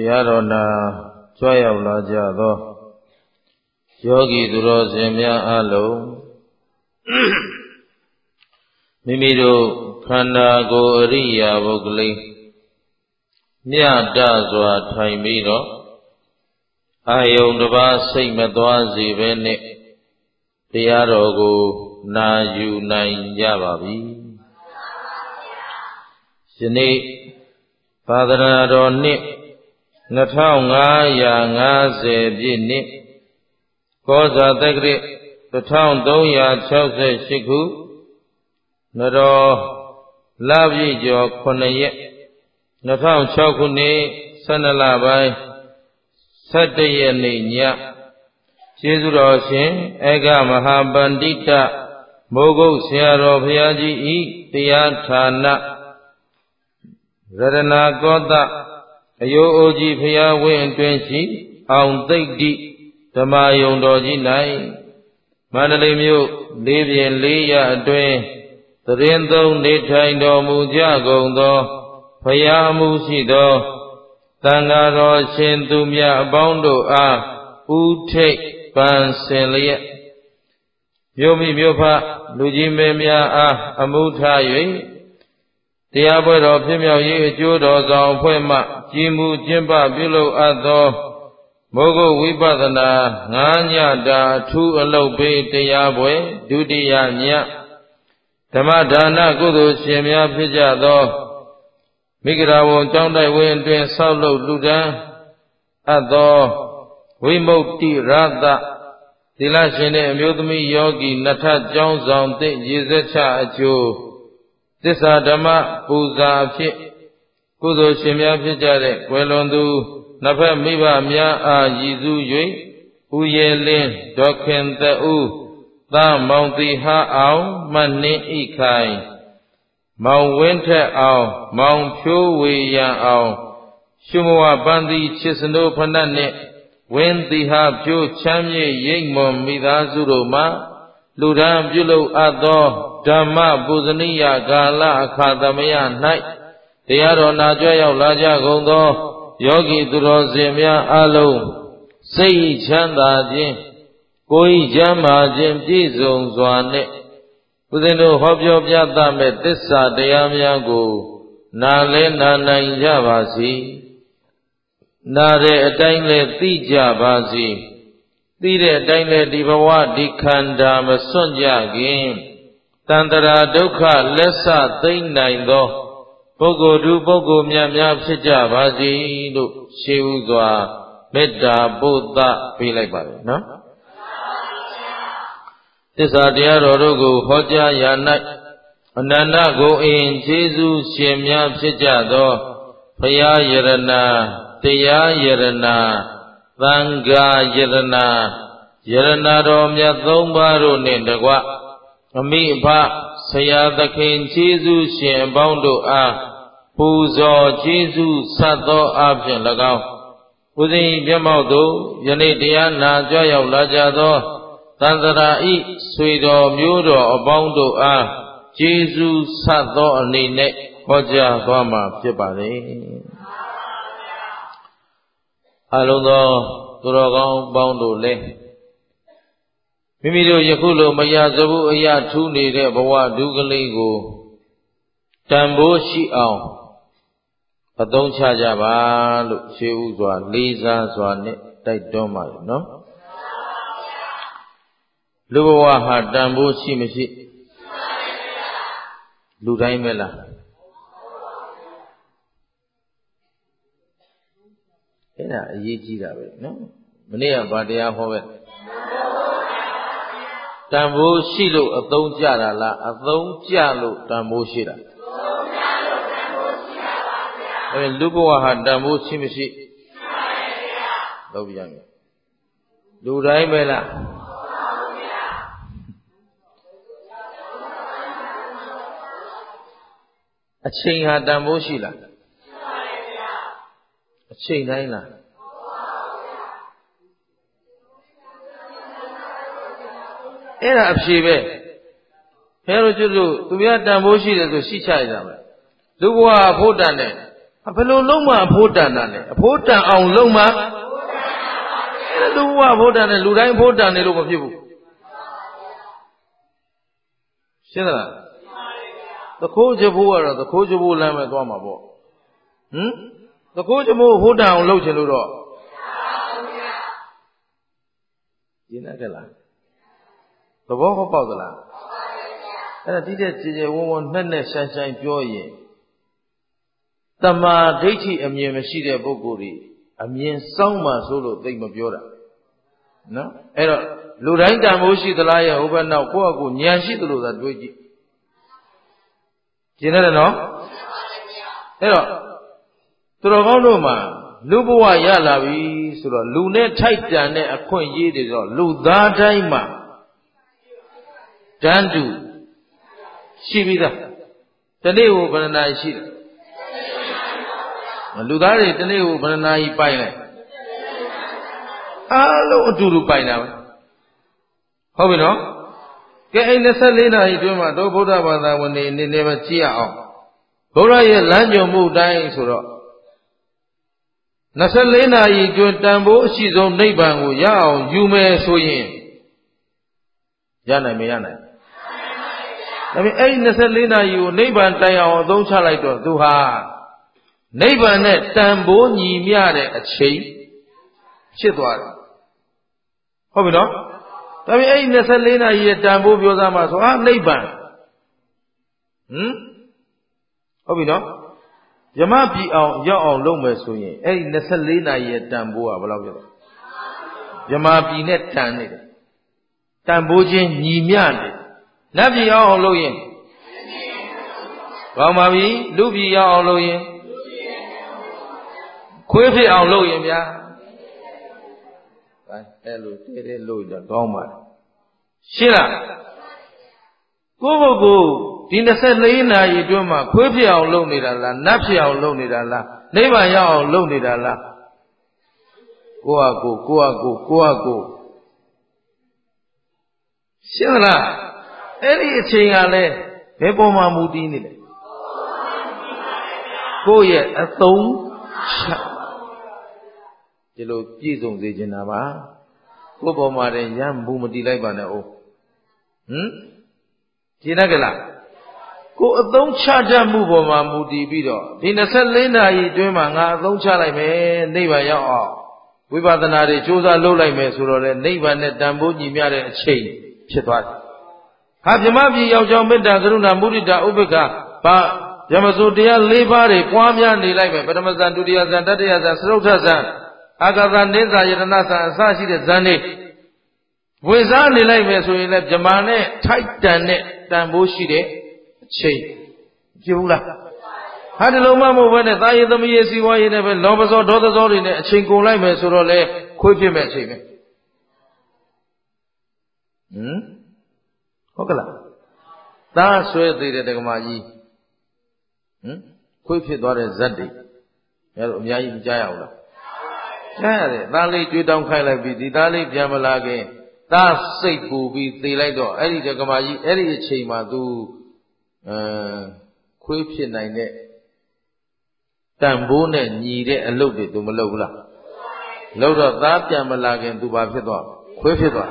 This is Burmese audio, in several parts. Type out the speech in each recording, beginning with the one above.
တရားတော်နာကြွရောက်လာကြသောယောဂီသူတော်စင်များအလုံးမိမိတို့ခန္ဓာကိုယ်အရိယာပုဂ္ဂလိမြတ်တစွာထိုင်ပြီးတော့အာယုန်တစ်ပါးစိတ်မသွားစေဘဲနဲ့တရားတော်ကိုနာယူနိုင်ကြပါပြီယနေ့သာသနာတော်နှစ်2550ပြည့်နှစ်ကောဇာတက္ကရာ1368ခုနတော်လပြည့်ကျော်9ရက်2006ခုနှစ်12လပိုင်း17ရက်နေ့ညကျေးဇူးတော်ရှင်ဧကမဟာပန္တိတမိုးကုတ်ဆရာတော်ဘုရားကြီးဤတရားဌာနရတနာကောသအယိုးအိုကြီးဘုရားဝင်းအတွင်းရှိအောင်သိတ်တိဓမ္မယုံတော်ကြီး၌မန္တလေးမြို့လေးပြင်လေးရအတွင်းသရင်သုံးနေထိုင်တော်မူကြကုန်သောဘုရားမှုရှိသောသံဃာတော်ရှင်သူမြတ်အပေါင်းတို့အားဥထိတ်ပန်ဆင်လျက်မြို့မိမြို့ဖလူကြီးမင်းများအားအမှုထား၍တရားပွဲတော်ဖြစ်မြောက်ရေးအကျိုးတော်ဆောင်အဖွဲ့မှကြီးမှုကျင်းပပြုလုပ်အပ်သောမိုးကုတ်ဝိပဿနာ9ညတာအထူးအလုပ်ပေးတရားပွဲဒုတိယညဓမ္မဒါနကုသိုလ်ရှင်များဖြစ်ကြသောမိဂရာဝံကျောင်းတိုက်ဝင်းအတွင်းဆောက်လုပ်လူဒန်းအပ်သောဝိမု ക്തി ရသသီလရှင်နှင့်အမျိုးသမီးယောဂီနှစ်ထပ်ကျောင်းဆောင်သည့်ရေစက်ချအကျိုးသစ္စာဓမ္မပူဇာအဖြစ်ကုသိုလ်ရှင်များဖြစ်ကြတဲ့ကွယ်လွန်သူနှစ်ဖက်မိဘများအားရည်စူး၍ဦးရဲလင်းဒေါခင်သက်ဦးသားမောင်တီဟာအောင်မှတ်နှင်းဣခိုင်မောင်ဝင်းထက်အောင်မောင်ဖြိုးဝေရန်အောင်ရှုမဝပန်းသီချစ်စနိုးဖဏတ်နှင့်ဝင်းသီဟာဖြိုးချမ်းမြေ့ရိပ်မွန်မိသားစုတို့မှလူဒန်းပြုလုပ်အပ်သောဓမ္မပူဇနီယကာလအခါသမယ၌တရားတော်နာကြွရောက်လာကြကုန်သောယောဂီသူတော်စင်များအလုံးစိတ်ချမ်းသာခြင်းကိုယ်ချမ်းသာခြင်းပြည့်စုံစွာနှင့်ဦးဇင်းတို့ဟောပြောပြသမဲ့သစ္စာတရားများကိုနာလဲနာနိုင်ကြပါစေနာတဲ့အတိုင်းလဲသိကြပါစေသိတဲ့အတိုင်းလဲဒီဘဝဒီခန္ဓာမစွန့်ကြခင်တန္တရာဒုက္ခလက်ဆသိမ့်နိုင်သောပုဂ္ဂိုလ်သူပုဂ္ဂိုလ်များဖြစ်ကြပါစေလို့ရှေးဥစွာမေတ္တာပို့သပေးလိုက်ပါတယ်နော်သစ္စာတရားတော်တို့ကိုဟောကြားရာ၌အနန္တကိုအင်ကျေးဇူးရှင်များဖြစ်ကြသောဘုရားယရနာတရားယရနာသံဃာယရနာယရနာတော်မြတ်သုံးပါးတို့နှင့်တကွအမိအဖဆရာသခင်ကျေးဇူးရှင်အပေါင်းတို့အားပူဇော်ကျေးဇူးဆက်သောအဖြစ်၎င်းဦးဇင်းမျက်မှောက်သို့ယနေ့တရားနာကြွရောက်လာကြသောသန္တရာဤဆွေတော်မျိုးတော်အပေါင်းတို့အားကျေးဇူးဆက်သောအနေနဲ့ဟောကြားသွားမှာဖြစ်ပါတယ်အလုံးသောသူတော်ကောင်းပေါင်းတို့လည်းမိမိတို့ယခုလိုမရစဘူးအရာထူးနေတဲ့ဘဝဒုကလေးကိုတန်ဖိုးရှိအောင်အသုံးချကြပါလို့ရှေးဥစွာလေးစားစွာနဲ့တိုက်တွန်းပါတယ်နော်လူဘဝဟာတန်ဖိုးရှိမရှိလူတိုင်းပဲလားအဲ့ဒါအရေးကြီးတာပဲနော်မနေ့ကဗာတရားဟောပဲတန်ဖိုးရှိလို့အသုံးကျတာလားအသုံးကျလို့တန်ဖိုးရှိတာအဲ့လူဘဝဟာတန်ဖိုးရှိမရှိရှိပါတယ်ဗျာလုပ်ပြရမယ်လူတိုင်းပဲလားအချိန်ဟာတန်ဖိုးရှိလားရှိပါတယ်ဗျာအချိန်တိုင်းလားအဲ့ဒါအဖြေပဲဘယ်လိုကျွတ်လို့သူများတန်ဖိုးရှိတယ်ဆိုရှိချရကြမယ်လူဘဝဖို့တန်တယ်ဘယ်လိုလုံးမအဖို့တန်တာလဲအဖို့တန်အောင်လုံးမအဲ့ဒါလူဘဝအဖို့တန်တယ်လူတိုင်းအဖို့တန်နေလို့မဖြစ်ဘူးရှင်းသလားသခိုးချဖို့ကတော့သခိုးချဖို့လမ်းပဲသွားမှာပေါ့သခိုးချဖို့အဖို့တန်အောင်လုပ်ချင်လို့တော့ရှင်းတယ်လားသဘောပေါက်သလားအဲ့ဒါတိတဲ့ကြည်ကြည်ဝန်းဝန်းနဲ့ဆိုင်ပြောရင်တမာဒိဋ္ဌိအမြင်မရှိတဲ့ပုဂ္ဂိုလ်တွေအမြင်စောင်းမှဆိုလို့သိမပြောတာနော်အဲ့တော့လူတိုင်းတန်ဖိုးရှိသလားရဲ့ဟိုဘက်နောက်ကိုယ့်အကူဉာဏ်ရှိသလိုသာတွေးကြည့်ကျင်တယ်နော်အဲ့တော့သူတော်ကောင်းတို့မှာလူဘဝရလာပြီဆိုတော့လူနဲ့ထိုက်တန်တဲ့အခွင့်အရေးတွေဆိုတော့လူသားတိုင်းမှာတန်းတူရှိပြီးသားတနေ့ကိုဘယ်နှနာရီရှိတယ်လူသားတွေတနေ့ကိုဘယ်နှနာရီပိုင်လဲအားလုံးအတူတူပိုင်တာပဲဟုတ်ပြီနော်ကဲအဲ့24နာရီအတွင်းမှာတို့ဗုဒ္ဓဘာသာဝင်တွေအနေနဲ့ပဲကြည့်ရအောင်ဘုရားရဲ့လမ်းညွှန်မှုတိုင်းဆိုတော့24နာရီအတွင်းတန်ဖိုးအရှိဆုံးနိဗ္ဗာန်ကိုရအောင်ယူမယ်ဆိုရင်ရနိုင်မရနိုင်ဒါပေမဲ့အဲ့24နာရီကိုနိဗ္ဗာန်တိုင်အောင်အသုံးချလိုက်တော့သူဟာနိဗ္ဗာန်နဲ့တန်ဖိုးညီမျှတဲ့အချိန်ဖြစ်သွားတယ်ဟုတ်ပြီနော်ဒါပေမဲ့အဲ့24နာရီရဲ့တန်ဖိုးပြောသားမှာဆိုနိဗ္ဗာန်ဟုတ်ပြီနော်ယမပြည်အောင်ရောက်အောင်လုပ်မယ်ဆိုရင်အဲ့ဒီ24နာရီရဲ့တန်ဖိုးကဘယ်လောက်ဖြစ်လဲယမပြည်နဲ့တန်နေတယ်တန်ဖိုးချင်းညီမျှနေနတ်ပြည်အောင်လုပ်ရင်ကောင်းပါပြီလူပြည်အောင်လုပ်ရင်ခွေးဖြစ်အောင်လုပ်ရင်ဗျာအဲ့လိုတဲလို့တော့ကောင်းပါလားရှင်းလားကိုယ့်ဘုကိုဒီ24နာရီအတွင်းမှာခွေးဖြစ်အောင်လုပ်နေတာလားနတ်ဖြစ်အောင်လုပ်နေတာလားနိဗ္ဗာန်ရောက်အောင်လုပ်နေတာလားကိုယ့်ဟာကိုရှင်းလားအဲ့ဒီအချိန်ကလည်းဘယ်ပေါ်မှာမူတည်နေလဲကိုယ့်ရဲ့အသုံးချဒီလိုပြည့်စုံစေချင်တာပါကိုယ့်ပေါ်မှာတည်းရမ်းဘူးမတည်လိုက်ပါနဲ့အိုးရှင်းတယ်ကလားကိုအသုံးချတတ်မှုပေါ်မှာမူတည်ပြီးတော့ဒီ24နာရီအတွင်းမှာငါအသုံးချလိုက်မယ်နိဗ္ဗာန်ရောက်အောင်ဝိပဿနာတွေကြိုးစားလုပ်လိုက်မယ်ဆိုတော့လေနိဗ္ဗာန်နဲ့တန်ဖိုးညီမျှတဲ့အချိန်ဖြစ်သွားတယ်ဟာဗြဟ္မပြည်ရောက်ကြောင်းမေတ္တာကရုဏာမုဒိတာဥပေက္ခဘာယမစိုးတရား၄ပါးတွေပွားများနေလိုက်မယ်ပထမဇန်ဒုတိယဇန်တတိယဇန်သရုပ်ထဇန်အာဂသနိစ္စယတနာဇန်အစရှိတဲ့ဇန်တွေဝင်စားနေလိုက်မယ်ဆိုရင်လည်းဗြဟ္မာနဲ့ထိုက်တန်တဲ့တန်ဖိုးရှိတဲ့အချိန်ကြည့်ဘူးလားဟာဒီလိုမှမဟုတ်ဘဲနဲ့သာယေသမီးရဲ့စီဝါရေးနဲ့ပဲလောဘဇောဒေါသဇောတွေနဲ့အချိန်ကုန်လိုက်မယ်ဆိုတော့လေခွေးဖြစ်မဲ့အချိန်ပဲဟုတ်ကလားသားဆွဲသေးတဲ့ဒကမာကြီးခွေးဖြစ်သွားတဲ့ဇက်တွေအဲလိုအများကြီးကြားရအောင်လားကြားရတယ်သားလေးကြွေးတောင်းခိုင်းလိုက်ပြီးဒီသားလေးပြန်မလာခင်သားစိတ်ပူပြီးသေလိုက်တော့အဲ့ဒီဒကမာကြီးအဲ့ဒီအချိန်မှာသူခွေးဖြစ်နိုင်တဲ့တန်ဖိုးနဲ့ညီတဲ့အလုပ်တွေသူမလုပ်ဘူးလားလုပ်တော့သားပြန်မလာခင်သူဘာဖြစ်သွားခွေးဖြစ်သွား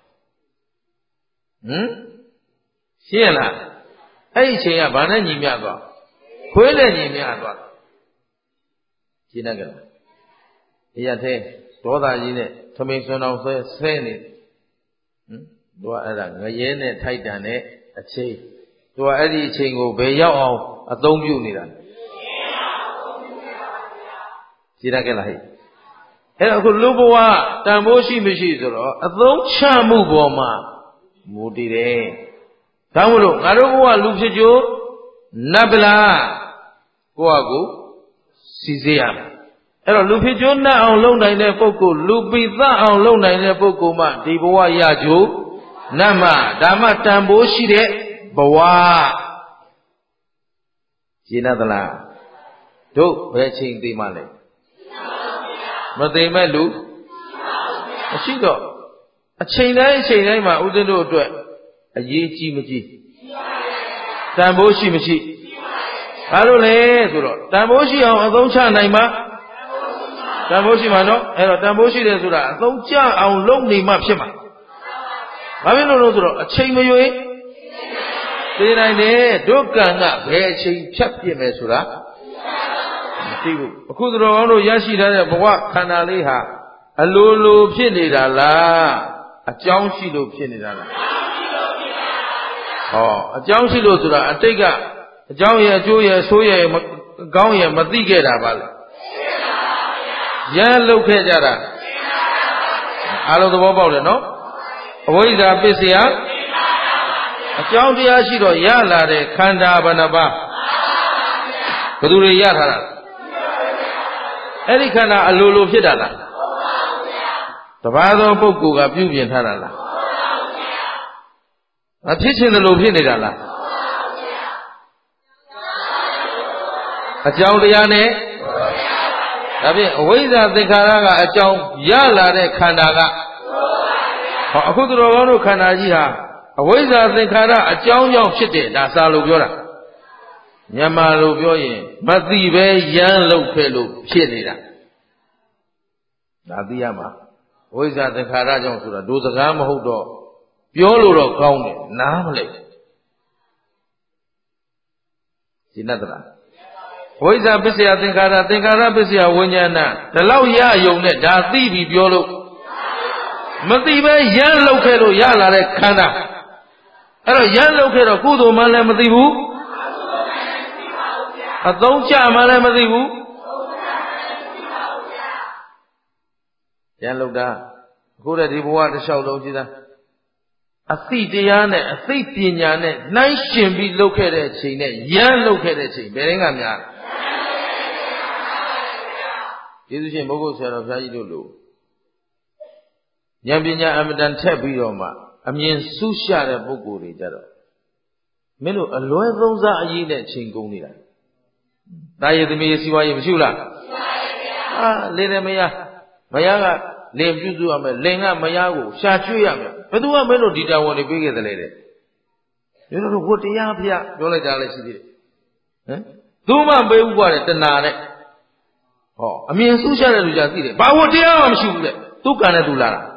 ရှင်းရလားအဲ့ဒီအချိန်ကဘာနဲ့ညီမျှသွားခွေးနဲ့ညီမျှသွားရှင်းတယ်ကလားဒီရသေးဒေါသကြီးနဲ့ထမိန်ဆွမ်းအောင်ဆဲနေသူကအဲ့ဒါငရဲနဲ့ထိုက်တန်တဲ့အချိန်သူကအဲ့ဒီအချိန်ကိုဘယ်ရောက်အောင်အသုံးပြုနေတာကြည်ရခဲ့လားဟဲ့အဲ့တော့အခုလူဘဝတန်ဖိုးရှိမရှိဆိုတော့အသုံးချမှုပေါ်မှာမူတည်တယ်ဒါမို့လို့ငါတို့ဘဝလူဖြစ်ကြနတ်ပလားကိုယ့်ဟာကိုစီစေးရမယ်အဲ့တော့လူဖြစ်ကြနတ်အောင်လုပ်နိုင်တဲ့ပုဂ္ဂိုလ်လူပိသအောင်လုပ်နိုင်တဲ့ပုဂ္ဂိုလ်မှဒီဘဝရကြနတ်မှဒါမှတန်ဖိုးရှိတဲ့ဘဝရှင်းသလားတို့ဘယ်ချိန်သိမှလဲမသိမဲ့လူမရှိတော့အချိန်တိုင်းမှာဥဒ္ဒတို့အတွက်အရေးကြီးမကြီးတန်ဖိုးရှိမရှိဘာလို့လဲဆိုတော့တန်ဖိုးရှိအောင်အသုံးချနိုင်မှတန်ဖိုးရှိမှာနော်အဲ့တော့တန်ဖိုးရှိတယ်ဆိုတာအသုံးချအောင်လုပ်နေမှဖြစ်မှာဘာဖြစ်လို့လဲဆိုတော့အချိန်မရွေးသိနိုင်တယ်ဒုက္ကံကဘယ်အချိန်ဖြတ်ပြစ်မယ်ဆိုတာမသိဘူးအခုသူတော်ကောင်းတို့ရရှိထားတဲ့ဘဝခန္ဓာလေးဟာအလိုလိုဖြစ်နေတာလားအကြောင်းရှိလို့ဖြစ်နေတာလားဟောအကြောင်းရှိလို့ဆိုတာအတိတ်ကအကြောင်းရဲ့အကျိုးရဲ့အဆိုးရဲ့ကောင်းရဲ့မသိခဲ့တာပါလေရမ်းလုတ်ခဲ့ကြတာအားလုံးသဘောပေါက်တယ်နော်အဝိဇ္ဇာပစ္စယအကြောင်းတရားရှိတော့ရလာတဲ့ခန္ဓာဘယ်နှပါးဘယ်သူတွေရထားတာအဲ့ဒီခန္ဓာအလိုလိုဖြစ်တာလားတပါးသောပုဂ္ဂိုလ်ကပြုပြင်ထားတာလားမဖြစ်ချင်တယ်လို့ဖြစ်နေတာလားအကြောင်းတရားနဲ့ဒါဖြင့်အဝိဇ္ဇာသင်္ခါရကအကြောင်းရလာတဲ့ခန္ဓာကဟောအခုတော်ကောင်းတို့ခန္ဓာကြီးဟာအဝိဇ္ဇာသင်္ခါရအကြောင်းကြောင့်ဖြစ်တယ်ဒါစာလို့ပြောတာမြန်မာလိုပြောရင်မသိပဲရမ်းလုတ်ခဲ့လို့ဖြစ်နေတာဒါသိရမှာအဝိဇ္ဇာသင်္ခါရကြောင့်ဆိုတာဒုစကားမဟုတ်တော့ပြောလို့တော့ကောင်းတယ်နားမလဲရှင်းတတ်လားဝိဇ္ဇာပစ္စယသင်္ခါရသင်္ခါရပစ္စယဝိညာဏဒီလောက်ရယုံနဲ့ဒါသိပြီပြောလို့မသိပဲရမ်းလုတ်ခဲ့လို့ရလာတဲ့ခန္ဓာအဲ့တော့ရမ်းလုတ်ခဲ့တော့ကုသိုလ်မှလည်းမသိဘူးအသုံးချမှလည်းမသိဘူးရမ်းလုတ်တာအခုတည်းဒီဘဝတစ်လျှောက်လုံးကြည့်သားအသိတရားနဲ့အသိပညာနဲ့နှိုင်းရှင်ပြီးလုတ်ခဲ့တဲ့အချိန်နဲ့ရမ်းလုတ်ခဲ့တဲ့အချိန်ဘယ်ရင်ကများကျေးဇူးရှင်ဘုဂုတ်ဆရာတော်ဘုရားကြီးတို့လိုဉာဏ်ပညာအမတန်ထက်ပြီးတော့မှအမြင်စူးရှတဲ့ပုဂ္ဂိုလ်တွေကြတော့မင်းတို့အလွဲသုံးစားအရေးနဲ့ချိန်ကုန်နေတာတာရည်သမီးစီဝါရေးမရှိဘူးလားလင်းတယ်မရမရကလင်ပြုစုရမယ်လင်ကမရကိုရှာကျွေးရမယ်ဘယ်သူကမင်းတို့ဒီတာဝန်တွေပေးခဲ့တယ်လေတဲ့မင်းတို့ဝတ်တရားဖျက်ပြောလိုက်တာလည်းရှိသေးတယ်ဟမ်သူမှပေးဥပါတဲ့တဏှာနဲ့ဟောအမြင်စူးရှတဲ့လူကြသိတယ်ဘာဝတ်တရားမှမရှိဘူးတဲ့သူကံနဲ့သူလာတာ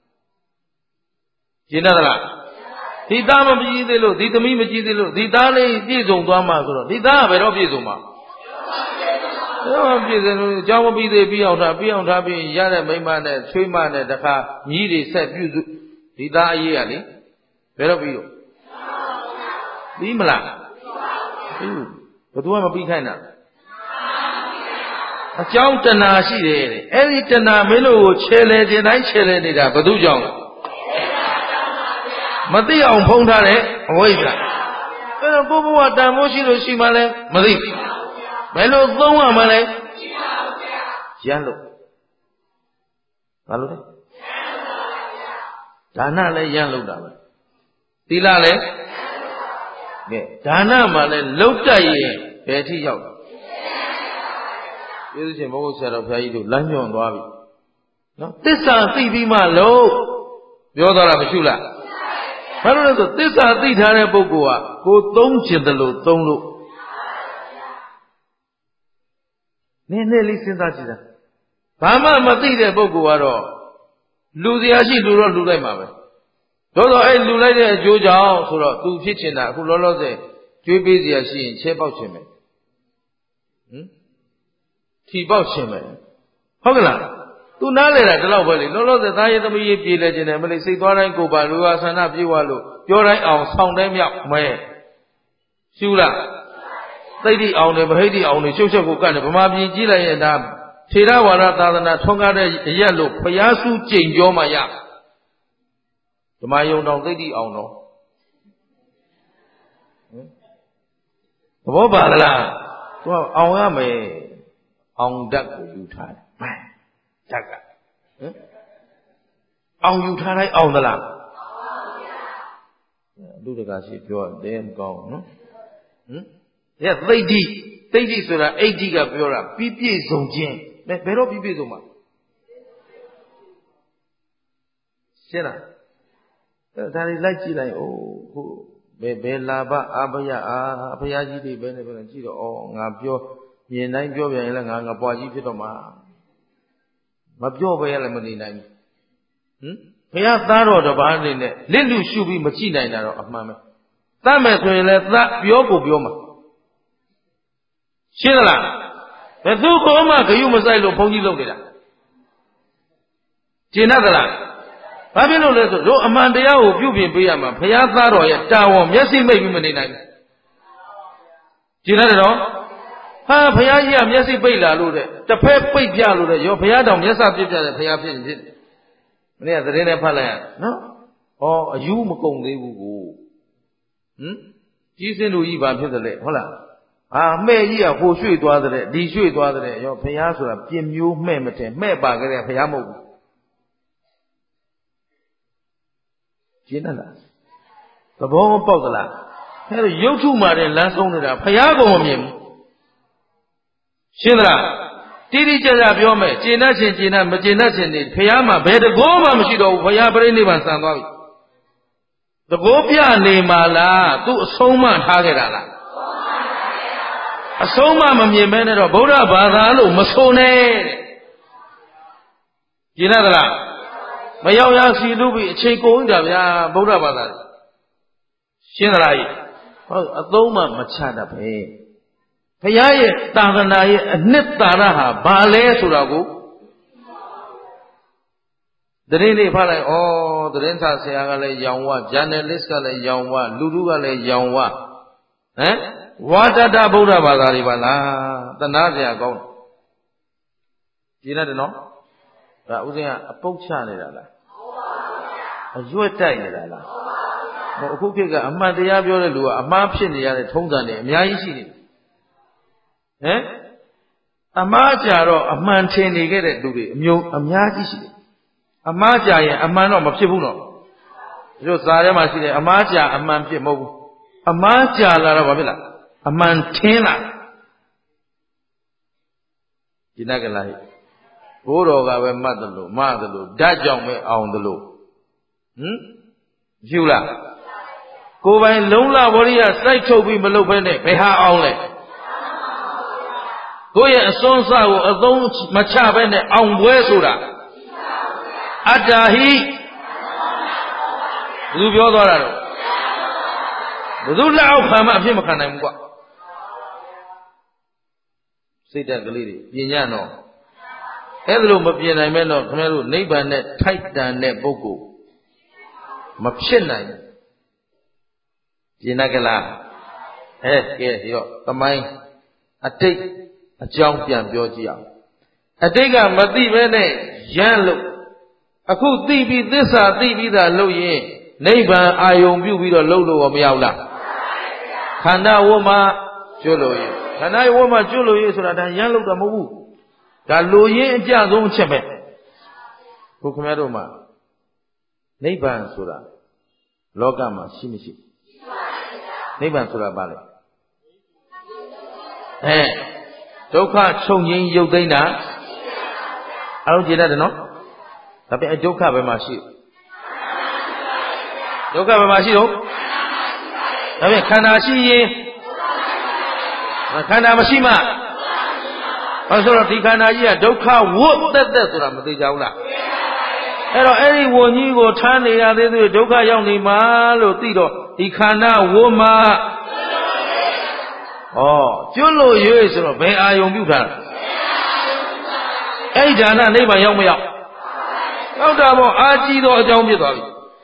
ရှင်းတတ်သလားဒီသားမကြည့်သေးလို့ဒီသမီးမကြည့်သေးလို့ဒီသားလေးပြည့်စုံသွားမှာဆိုတော့ဒီသားကဘယ်တော့ပြည့်စုံမှာပြည့်စုံလို့အကြောင်းမပြီးသေးပြီးအောင်ထားပြီးရတဲ့မိမနဲ့ချွေးမနဲ့တခါညီးတွေဆက်ပြုစုဒီသားအရေးရလေဘယ်တော့ပြီးတော့ပြီးမလားပြီးဘယ်သူမှမပြီးခိုင်းတာအကြောင်းတဏှာရှိတယ်တဲ့အဲ့ဒီတဏှာမင်းတို့ကိုခြေလေခြင်းတိုင်းခြေလေနေတာဘယ်သူကြောင့်လဲမသိအောင်ဖုံးထားတဲ့အဝိဇ္ဇာအဲ့တော့ကိုဘဝတန်ဖိုးရှိလို့ရှိမှလည်းမသိဘယ်လိုသုံးရမှလဲရမ်းလို့ဘာလို့လဲဒါနလည်းရမ်းလို့တာပဲသီလလည်းကဲဒါနမှလည်းလုတ်တတ်ရင်ဘယ်ထိရောက်လဲကျေးဇူးရှင်ဘုရားဆရာတော်ဘုရားကြီးတို့လမ်းညွှန်သွားပြီနော်သစ္စာသိပြီးမှလို့ပြောသွားတာမရှိလားဘာလို့လဲဆိုသစ္စာသိထားတဲ့ပုဂ္ဂိုလ်ကကိုသုံးကျင်တယ်လို့သုံးလို့နည်းနည်းလေးစဉ်းစားကြည့်တာဘာမှမသိတဲ့ပုဂ္ဂိုလ်ကတော့လူစရာရှိလူတော့လူလိုက်မှာပဲတော့အဲ့လူလိုက်တဲ့အကျိုးကြောင့်ဆိုတော့သူဖြစ်ချင်တာအခုလောလောဆယ်ကျွေးပေးစရာရှိရင်ချဲပေါက်ချင်မယ်ထီပေါက်ချင်မယ်ဟုတ်ကလားသူနားလေတာဒီလောက်ပဲလေလောလောဆယ်သားရဲသမီးရေးပြေးလဲခြင်းတယ်မလေးစိတ်သွားတိုင်းကိုပါလူဟာဆန္ဒပြေးသွားလို့ပြောတိုင်းအောင်ဆောင်းတိုင်းမြောက်မဲရှူလားသိတိအောင်တယ်မဟိတိအောင်တယ်ရှုပ်ချက်ကိုကတ်တယ်ဗမာပြည်ကြီးလိုက်ရင်ဒါထေရဝါဒသာသနာထွန်းကားတဲ့အရက်လို့ဖျားစုကြိမ်ပြောမှရဓမ္မယုံတော်သိတိအောင်တော့သဘောပါလားသူကအောင်ရမယ်အောင်ဓာတ်ကိုယူထားတယ်မှန်ဓာတ်ကအောင်ယူထားတိုင်းအောင်သလားလူတကာရှိပြောတယ်မကောင်းနော်ရဲ့သိတိဆိုတာအိဋ္ဌိကပြောတာပြည့်ပြည့်စုံခြင်းဘယ်တော့ပြည့်ပြည့်စုံမှာရှင်းလားဒါတွေလိုက်ကြည့်လိုက်အိုးဟိုဘယ်လာဘအဘယဘုရားကြီးတွေပဲနဲ့ပဲကြည့်တော့ဩငါပြောမြင်တိုင်းပြောပြန်ရင်လည်းငါပွားကြီးဖြစ်တော့မှာမပြောပဲလည်းမနေနိုင်ဘူးဘုရားသားတော်တစ်ပါးအနေနဲ့လစ်လူရှုပြီးမကြည့်နိုင်တာတော့အမှန်ပဲသတ်မယ်ဆိုရင်လည်းသတ်ပြောကိုပြောမှာရှင်းသလားဘယ်သူကောမှဂယုမဆိုင်လို့ဘုန်းကြီးလုပ်နေတာကျင်တတ်သလားဘာဖြစ်လို့လဲဆိုတို့အမှန်တရားကိုပြုပြင်ပေးရမှာဘုရားသားတော်ရဲ့တာဝန်မျက်စိမိတ်ပြီးမနေနိုင်ဘူးကျင်တတ်တယ်နော်ဟာဘုရားကြီးကမျက်စိပိတ်လာလို့တဲ့တစ်ဖက်ပိတ်ပြလို့တဲ့ရောဘုရားတော်မျက်စာပြစ်ပြတဲ့ဘုရားဖြစ်နေဖြစ်မနေ့ကသတင်းနဲ့ဖတ်လိုက်ရနော်ဩအယူမကုန်သေးဘူးကိုကြီးစင်းလူကြီးဘာဖြစ်တယ်လဲဟုတ်လားမှဲ့ကြီးကဟိုရွှေ့သွားတဲ့ဒီရွှေ့သွားတဲ့ရောဘုရားဆိုတာပြင်မျိုးမှဲ့မထင်မှဲ့ပါကြတဲ့ဘုရားမဟုတ်ဘူးရှင်းလားသဘောမပေါက်သလားအဲဒါရုပ်ထုမှတဲ့လမ်းဆုံးနေတာဘုရားကောင်မမြင်ဘူးရှင်းလားတိတိကျကျပြောမယ်ကျင့်တတ်ခြင်းကျင့်တတ်မကျင့်တတ်ခြင်းတွေဘုရားမှာဘယ်တကောမှမရှိတော့ဘူးဘုရားပြိဋိဘံဆံသွားပြီတကောပြနေမှာလားသူအဆုံးမထားခဲ့တာလားအဆုံးမမမြင်မဲနဲ့တော့ဗုဒ္ဓဘာသာလို့မဆိုနဲ့ကျင့်တတ်သလားမရောက်ရစီလူပြီးအချိန်ကုန်ကြဗျာဗုဒ္ဓဘာသာရှင်းသလားကြီးဟုတ်အသုံးမှမချတတ်ပဲဘုရားရဲ့သာသနာရဲ့အနှစ်သာရဟာဘာလဲဆိုတာကိုသတင်းလေးဖတ်လိုက်ဩသတင်းစာဆရာကလည်းရောင်ဝဂျာနယ်လစ်ကလည်းရောင်ဝလူထုကလည်းရောင်ဝဝါတတဗုဒ္ဓဘာသာတွေပါလားသနာစရာကောင်းကြည်ရတယ်နော်ဒါဥစဉ်ကအပုတ်ချနေတာလားအရွက်တိုက်နေတာလားအခုခေတ်ကအမှန်တရားပြောတဲ့လူကအမှားဖြစ်နေရတဲ့ထုံးစံတွေအများကြီးရှိနေတယ်အမှားကြတော့အမှန်ထင်နေခဲ့တဲ့လူတွေအမျိုးအများကြီးရှိတယ်အမှားကြရင်အမှန်တော့မဖြစ်ဘူးနော်တို့စာထဲမှာရှိတယ်အမှားကြအမှန်ဖြစ်မဟုတ်ဘူးအမှားကြလာတော့ဘာဖြစ်လားအမှန်ထင်လာဒီနကလာဟိဘိုးတော်ကပဲမှတ်တယ်လို့မှားတယ်လို့ဓာတ်ကြောင့်ပဲအောင်တယ်လို့ယူလားကိုယ်ပိုင်လုံးလဝရိယစိုက်ထုတ်ပြီးမလုပ်ဘဲနဲ့ဘယ်ဟာအောင်လဲကိုယ့်ရဲ့အစွန်းစကိုအသုံးမချဘဲနဲ့အောင်ပွဲဆိုတာအတ္တဟိဘယ်သူပြောသွားတာတော့ဘယ်သူလက်အောက်ခံမှအဖြစ်မခံနိုင်ဘူးကွစိတ်တက်ကလေးတွေပြင်ညံ့တော့အဲ့ဒါလို့မပြင်နိုင်မဲ့တော့ခင်ဗျားတို့နိဗ္ဗာန်နဲ့ထိုက်တန်တဲ့ပုဂ္ဂိုလ်မဖြစ်နိုင်ဘူးပြင်တတ်ကြလားကဲဒီတော့သမိုင်းအတိတ်အကြောင်းပြန်ပြောကြည့်အောင်အတိတ်ကမသိပဲနဲ့ရမ်းလို့အခုသိပြီးသစ္စာသိပြီးသားလို့ရင်နိဗ္ဗာန်အာယုံပြုပြီးတော့လှုပ်လို့မရဘူးလားခန္ဓာဝတ်မှာကျွတ်လို့ရခန္ဓာဝတ်မှာကျွတ်လို့ရဆိုတာဒါရမ်းလို့တော့မဟုတ်ဘူးဒါလိုရင်းအကြဆုံးအချက်ပဲခုခင်ဗျားတို့မှာနိဗ္ဗာန်ဆိုတာလောကမှာရှိမရှိနိဗ္ဗာန်ဆိုတာဘာလဲဒုက္ခချုပ်ငြိမ်းရုပ်သိမ်းတာအားလုံးကြည့်တတ်တယ်နော်ဒါပေမဲ့ဒုက္ခဘယ်မှာရှိဒုက္ခဘယ်မှာရှိတော့ဒါပေမဲ့ခန္ဓာရှိရင်ခန္ဓာမရှိမှဘာလို့ဆိုတော့ဒီခန္ဓာကြီးကဒုက္ခဝတ်သက်ဆိုတာမသိကြဘူးလားအဲ့တော့အဲ့ဒီဝန်ကြီးကိုထမ်းနေရသေးသေးဒုက္ခရောက်နေမှာလို့သိတော့ဒီခန္ဓာဝတ်မှာကျွတ်လို့ရွေးဆိုတော့ဘယ်အာယုံပြုထားလဲအဲ့ဒီဒါနနိဗ္ဗာန်ရောက်မရောက်ရောက်တာပေါ့အာကြီးတော့အကြောင်းဖြစ်သွားပြီ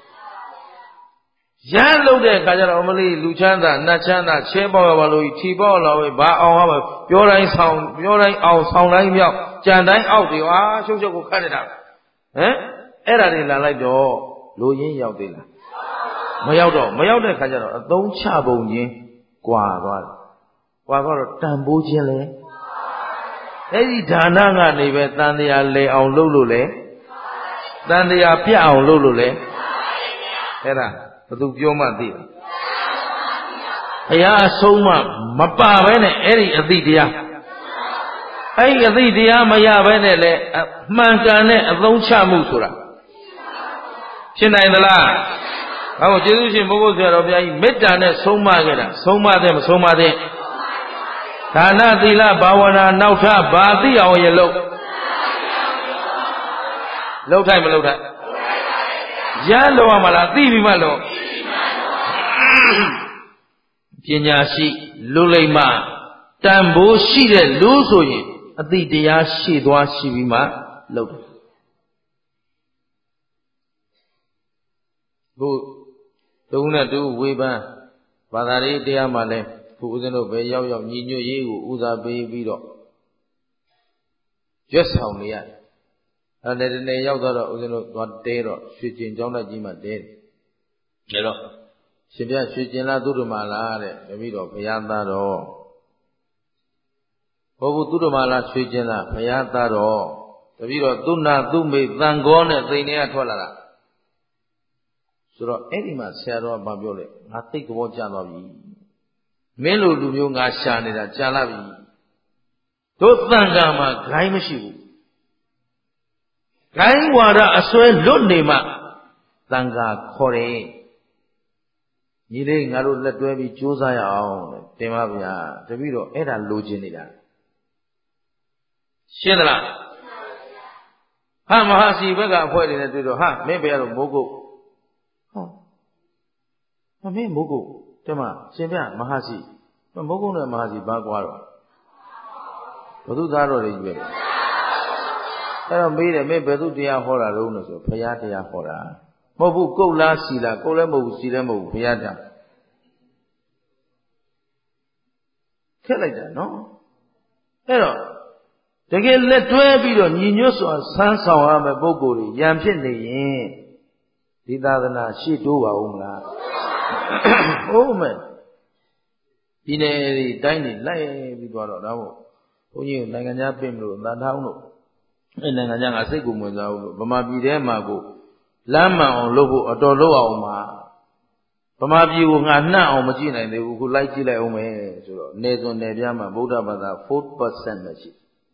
ရမ်းလို့တဲ့အခါကျတော့အမလေးလူချမ်းသာနတ်ချမ်းသာချဲပေါက်ရပါလို့ထီပေါက်လာပဲဘာအောင်ဟာပြောတိုင်းအောင်ဆောင်တိုင်းမြောက်ကြံတိုင်းအောက်တွေဟာရှုပ်ကိုခတ်နေတာအဲ့ဒါတွေလာလိုက်တော့လူရင်းရောက်သေးလားမရောက်တဲ့ခါကျတော့အသုံးချပုံချင်းကွာသွားတယ်ကွာတော့တန်ဖိုးခြင်းလဲအဲ့ဒီဒါနကနေပဲတန်တရားလဲအောင်လုပ်လို့လဲတန်တရားပြတ်အောင်လုပ်လို့လဲအဲ့ဒါဘယ်သူပြောမှသိတယ်ဘုရားအဆုံးမမပါပဲနဲ့အဲ့ဒီအသိတရားအဲ့ဒီအသိတရားမရပဲနဲ့လေမှန်ကန်တဲ့အသုံးချမှုဆိုတာဖြစ်နိုင်သလားဘာလို့ကျေးဇူးရှင်ဘုဂုဆရာတော်ဘုရားကြီးမေတ္တာနဲ့ဆုံးမခဲ့တာဆုံးမတဲ့မဆုံးမတဲ့ဒါနသီလဘာဝနာနောက်ထပ်ဘာသိအောင်ရလို့လှုပ်ထိုက်မလှုပ်ထိုက်ရလို့ရမလားသိပြီမှလို့ပညာရှိလူလိမ္မာတန်ဖိုးရှိတဲ့လူဆိုရင်အတိတရားရှိသွားရှိပြီးမှလှုပ်တယ်ခုတုံးနဲ့တူဝေဖန်ဘာသာရေးတရားမှလည်းခုဦးဇင်းတို့ပဲရောက်ရောက်ညီညွတ်ရေးကိုဦးစားပေးပြီးတော့ရွတ်ဆောင်နေရတယ်အဲ့ဒီနေ့ရောက်တော့ဦးဇင်းတို့သွားတဲတော့ရွှေကျင်ကျောင်းတက်ကြီးမှတဲတယ်ဒါတော့ရှင်ပြရွှေကျင်လားသုတ္တမလားတဲ့တပည့်တော်ဘုရားသားတော်ဘုသုတ္တမလားရွှေကျင်လားဘုရားသားတော်တပည့်တော်သူနာသူမေတန်ကောနဲ့သိနေရထွက်လာတာဆိုတော့အဲ့ဒီမှာဆရာတော်ကပြောလေငါသိကောကြသွားပြီမင်းလိုလူမျိုးငါရှာနေတာကြာလာပြီတို့သံဃာမှာဂိုင်းမရှိဘူးဂိုင်းဝါဒအစွဲလွတ်နေမှသံဃာခေါ်တယ်ညီလေးငါတို့လက်တွဲပြီးကြိုးစားရအောင်တင်ပါဗျာတပည့်တော်အဲ့ဒါလိုချင်နေတာရှင်းသလားဟာမဟာစီဘက်ကအဖွဲ့တွေနဲ့တွေ့တော့ဟာမင်းဘယ်ရတော့မိုးကုတ်ဟောမင်းမိုးကုတ်တမရှင်ပြမဟာစီမိုးကုတ်နဲ့မဟာစီဘာကွာတော့ဘုသူသားတော်တွေကြီးပဲအဲ့တော့မေးတယ်မင်းဘယ်သူတရားဟောတာလုံးလို့ဆိုဘုရားတရားဟောတာမဟုတ်ဘူးကုတ်လားစီလားကုတ်လည်းမဟုတ်ဘူးစီလည်းမဟုတ်ဘူးဘုရားတရားခက်လိုက်တာနော်အဲ့တော့တကယ်လက်တွဲပြီးတော့ညီညွတ်စွာဆန်းဆောင်ရမယ့်ပုဂ္ဂိုလ်တွေရံဖြစ်နေရင်ဒီသာသနာရှေ့တိုးပါဦးမလားဟုတ်မယ်ဒီနေ့ဒီတိုင်းနေလိုက်ပြီးသွားတော့ဒါမို့ဘုန်းကြီးကနိုင်ငံခြားပြင်မလို့သာထောင်းလို့အဲနိုင်ငံခြားကစိတ်ကိုမဝင်စားဘူးလို့ဗမာပြည်ထဲမှာကိုလမ်းမှန်အောင်လုပ်ဖို့အတော်လုပ်အောင်ပါဗမာပြည်ကိုငါနှံ့အောင်မကြည့်နိုင်သေးဘူးခုလိုက်ကြည့်လိုက်အောင်မယ်ဆိုတော့နေစွန်နယ်ပြားမှာဗုဒ္ဓဘာသာ 4% ပဲရှိ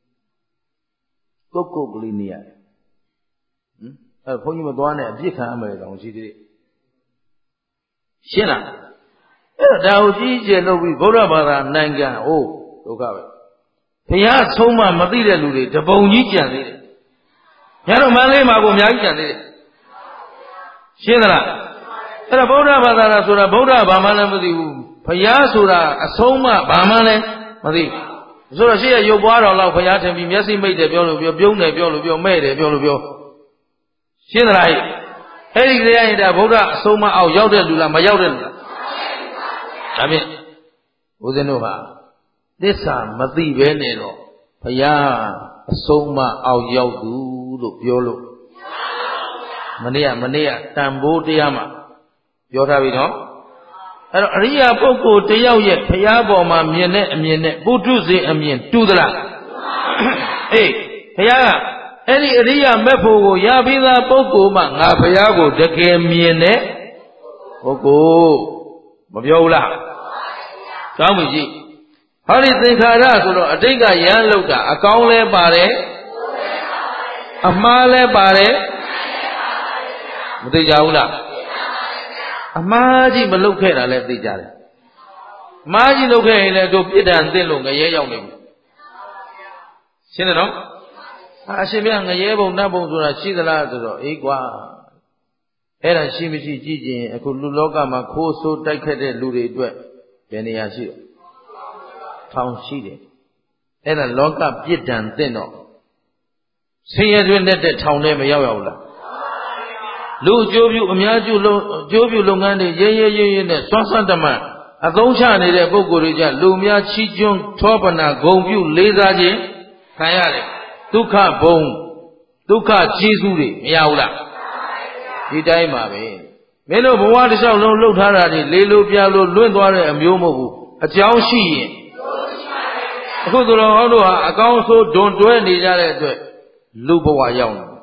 ကုတ်ကလေးနေရတယ်အဲဘုန်းကြီးမသွားနဲ့အပြစ်ခံရမယ်တောင်ရှိသေးတယ်ရှင်းလားအဲ့တော့ဒါကိုကြီးကျယ်လုပ်ပြီးဗုဒ္ဓဘာသာနိုင်ငံဟိုဒုက္ခပဲဘုရားဆုံးမမသိတဲ့လူတွေတပုံကြီးကြံသေးတယ်ညာတော့မန္တလေးမှာကိုအများကြီးကြံသေးတယ်ရှင်းသလားအဲ့တော့ဗုဒ္ဓဘာသာဆိုတာဗုဒ္ဓဘာမှလည်းမသိဘူးဘုရားဆိုတာအဆုံးမဘာမှလည်းမသိဘူးဆိုတော့ရှေ့ရရုပ်ပွားတော်လောက်ဘုရားထင်ပြီးမျက်စိမိတ်တယ်ပြောလို့ပြောပြုံးတယ်ပြောလို့ပြောမဲ့တယ်ပြောလို့ပြောရှင်းသလားအဲ့ဒီတရားရင်ဒါဗုဒ္ဓအဆုံးမအောက်ရောက်တဲ့လူလားမရောက်တဲ့လူလားဒါဖြင့်ဦးဇင်းတို့ဟာသစ္စာမသိဘဲနဲ့တော့ဘုရားအဆုံးမအောက်ရောက်သူလို့ပြောလို့မနေ့ကတန်ဖိုးတရားမှာပြောထားပြီနော်အဲ့တော့အရိယာပုဂ္ဂိုလ်တယောက်ရဲ့ဘုရားပေါ်မှာမြင်တဲ့အမြင်နဲ့ပုထုဇဉ်အမြင်တူသလားအေးဘုရားကအဲ့ဒီအရိယာမက်ဖို့ကိုရပြီးသားပုဂ္ဂိုလ်မှငါဘုရားကိုတကယ်မြင်တဲ့ပုဂ္ဂိုလ်မပြောဘူးလားကောင်းပြီကြည့်ဟောဒီသင်္ခါရဆိုတော့အတိတ်ကရမ်းလောက်တာအကောင်းလဲပါတယ်အမှားလဲပါတယ်မသိကြဘူးလားအမှားကြီးမလုပ်ခဲ့တာလဲသိကြတယ်အမှားကြီးလုပ်ခဲ့ရင်လည်းတို့ပြစ်ဒဏ်သင့်လို့ငရဲရောက်နေပြီရှင်းတယ်နော်အရှင်မြတ်ငရဲဘုံနတ်ဘုံဆိုတာရှိသလားဆိုတော့အေးကွာအဲ့ဒါရှိမရှိကြည့်ခြင်းအခုလူလောကမှာခိုးဆိုးတိုက်ခတ်တဲ့လူတွေအတွက်ဘယ်နေရာရှိတော့ထောင်ရှိတယ်အဲ့ဒါလောကပြစ်ဒဏ်သင့်တော့ဆင်းရဲတွင်တဲ့ထောင်ထဲမရောက်ဘူးလားလူအကျိုးပြုအများကျိုးလုပ်ငန်းတွေရဲနဲ့စွမ်းစွမ်းတမန်အသုံးချနေတဲ့ပုဂ္ဂိုလ်တွေကြလူများချီးကျွမ်းထောပနာဂုဏ်ပြုလေးစားခြင်းခံရတယ်ဒုက္ခဘုံဒုက္ခကျေးဇူးတွေမရဘူးလားဒီတိုင်းပါပဲမင်းတို့ဘဝတစ်လျှောက်လုံးလှုပ်ထားတာတွေလေးလိုပြလို့လွင့်သွားတဲ့အမျိုးမဟုတ်ဘူးအကြောင်းရှိရင်အခုသူတော်ဟောတို့ဟာအကောင်းဆုံးဒွန်တွဲနေကြတဲ့အတွက်လူဘဝရောက်နေ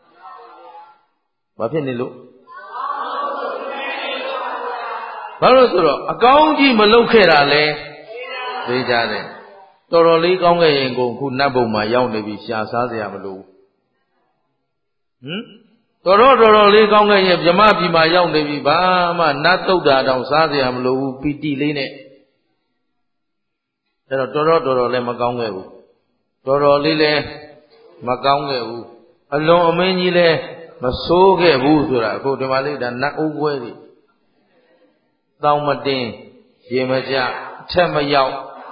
ဘာဖြစ်နေလို့ဘာလို့ဆိုတော့အကောင်းကြီးမလုပ်ခဲ့တာလဲသိကြတယ်တော်တော်လေးကောင်းခဲ့ရင်ကိုခုနတ်ဘုံမှာရောက်နေပြီရှားစားစရာမလိုဘူးတော်လေးကောင်းခဲ့ရဲ့ဗြဟ္မပြည်မှာရောက်နေပြီဘာမှနတ်တုတ်တာတောင်စားစရာမလိုဘူးပီတိလေးနဲ့အဲ့တော့တော်လည်းမကောင်းခဲ့ဘူးတော်လေးလည်းမကောင်းခဲ့ဘူးအလွန်အမင်းကြီးလည်းမဆိုးခဲ့ဘူးဆိုတာအခုဒီမှာလေးဒါနတ်အိုးခွဲတွေတောင်းမတင်ရေမကြအထက်မရောက်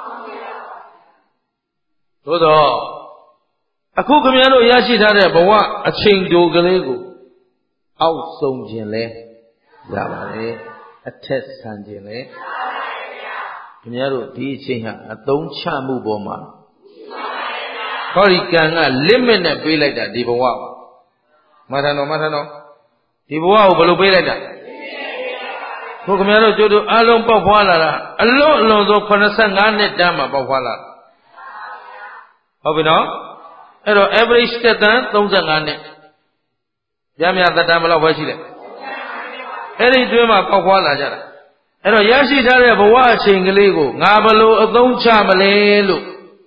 သို့တော့အခုခင်ဗျားတို့ရရှိထားတဲ့ဘဝအချိန်တိုကလေးကိုအောက်ဆုံးခြင်းလဲရပါလေအထက်ဆန်ခြင်းလဲခင်ဗျားတို့ဒီအချိန်ဟာအသုံးချမှုပေါ်မှာဟောဒီကံက limit နဲ့ပေးလိုက်တာဒီဘဝမှတ်ထမ်းတော့ဒီဘဝကိုဘယ်လိုပေးလိုက်တာဘုခင်ဗျားတို့ကျိုးတို့အလုံးပေါက်ဖွာလာတာအလွန်ဆို85နှစ်တန်းမှာပေါက်ဖွာလာဟုတ်ပြီနော်အဲ့တော့ average တက်တန်း35နှစ်ရမြသက်တမ်းဘယ်လောက်ပဲရှိလဲအဲ့ဒီတွင်းမှာပေါက်ဖွာလာကြတာအဲ့တော့ရရှိထားတဲ့ဘဝအချိန်ကလေးကိုငါဘယ်လိုအသုံးချမလဲလို့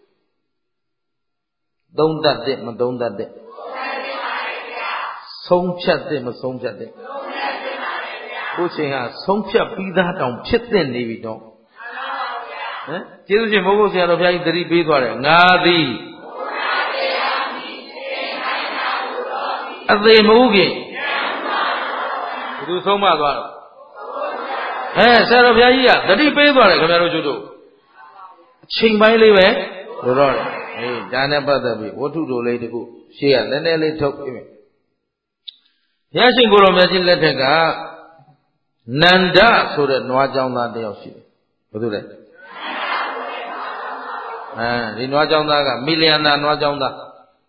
သုံးတတ်တဲ့မသုံးတတ်တဲ့ဆုံးဖြတ်တဲ့မဆုံးဖြတ်တဲ့ခုချိန်ဟာဆုံးဖြတ်ပြီးသားတောင်ဖြစ်တဲ့နေပြီတော့ဟမ်ကျေးဇူးရှင်ဘုရားဆရာတော်ဘုရားကြီးသတိပေးသွားတယ်ငါသည်အသေးမဟုတ်ခင်ဘယ်သူဆုံးမသွားတော့ဆရာတော်ဘုရားကြီးကသတိပေးသွားတယ်ခင်ဗျားတို့ကျုပ်တို့အချိန်ပိုင်းလေးပဲလို့တော့တယ်ဒါနဲ့ပတ်သက်ပြီးဝတ္ထုတို့လေးတခုရှေ့ကနည်းနည်းလေးထုတ်ပြမယ်ဘုရားရှင်ကိုယ်တော်မြတ်ကြီးလက်ထက်ကနန္ဒဆိုတဲ့နွားကျောင်းသားတယောက်ရှိတယ်ဘယ်သူလဲဒီနွားကျောင်းသားကမီလီယံနာနွားကျောင်းသား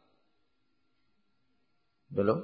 ဘယ်လို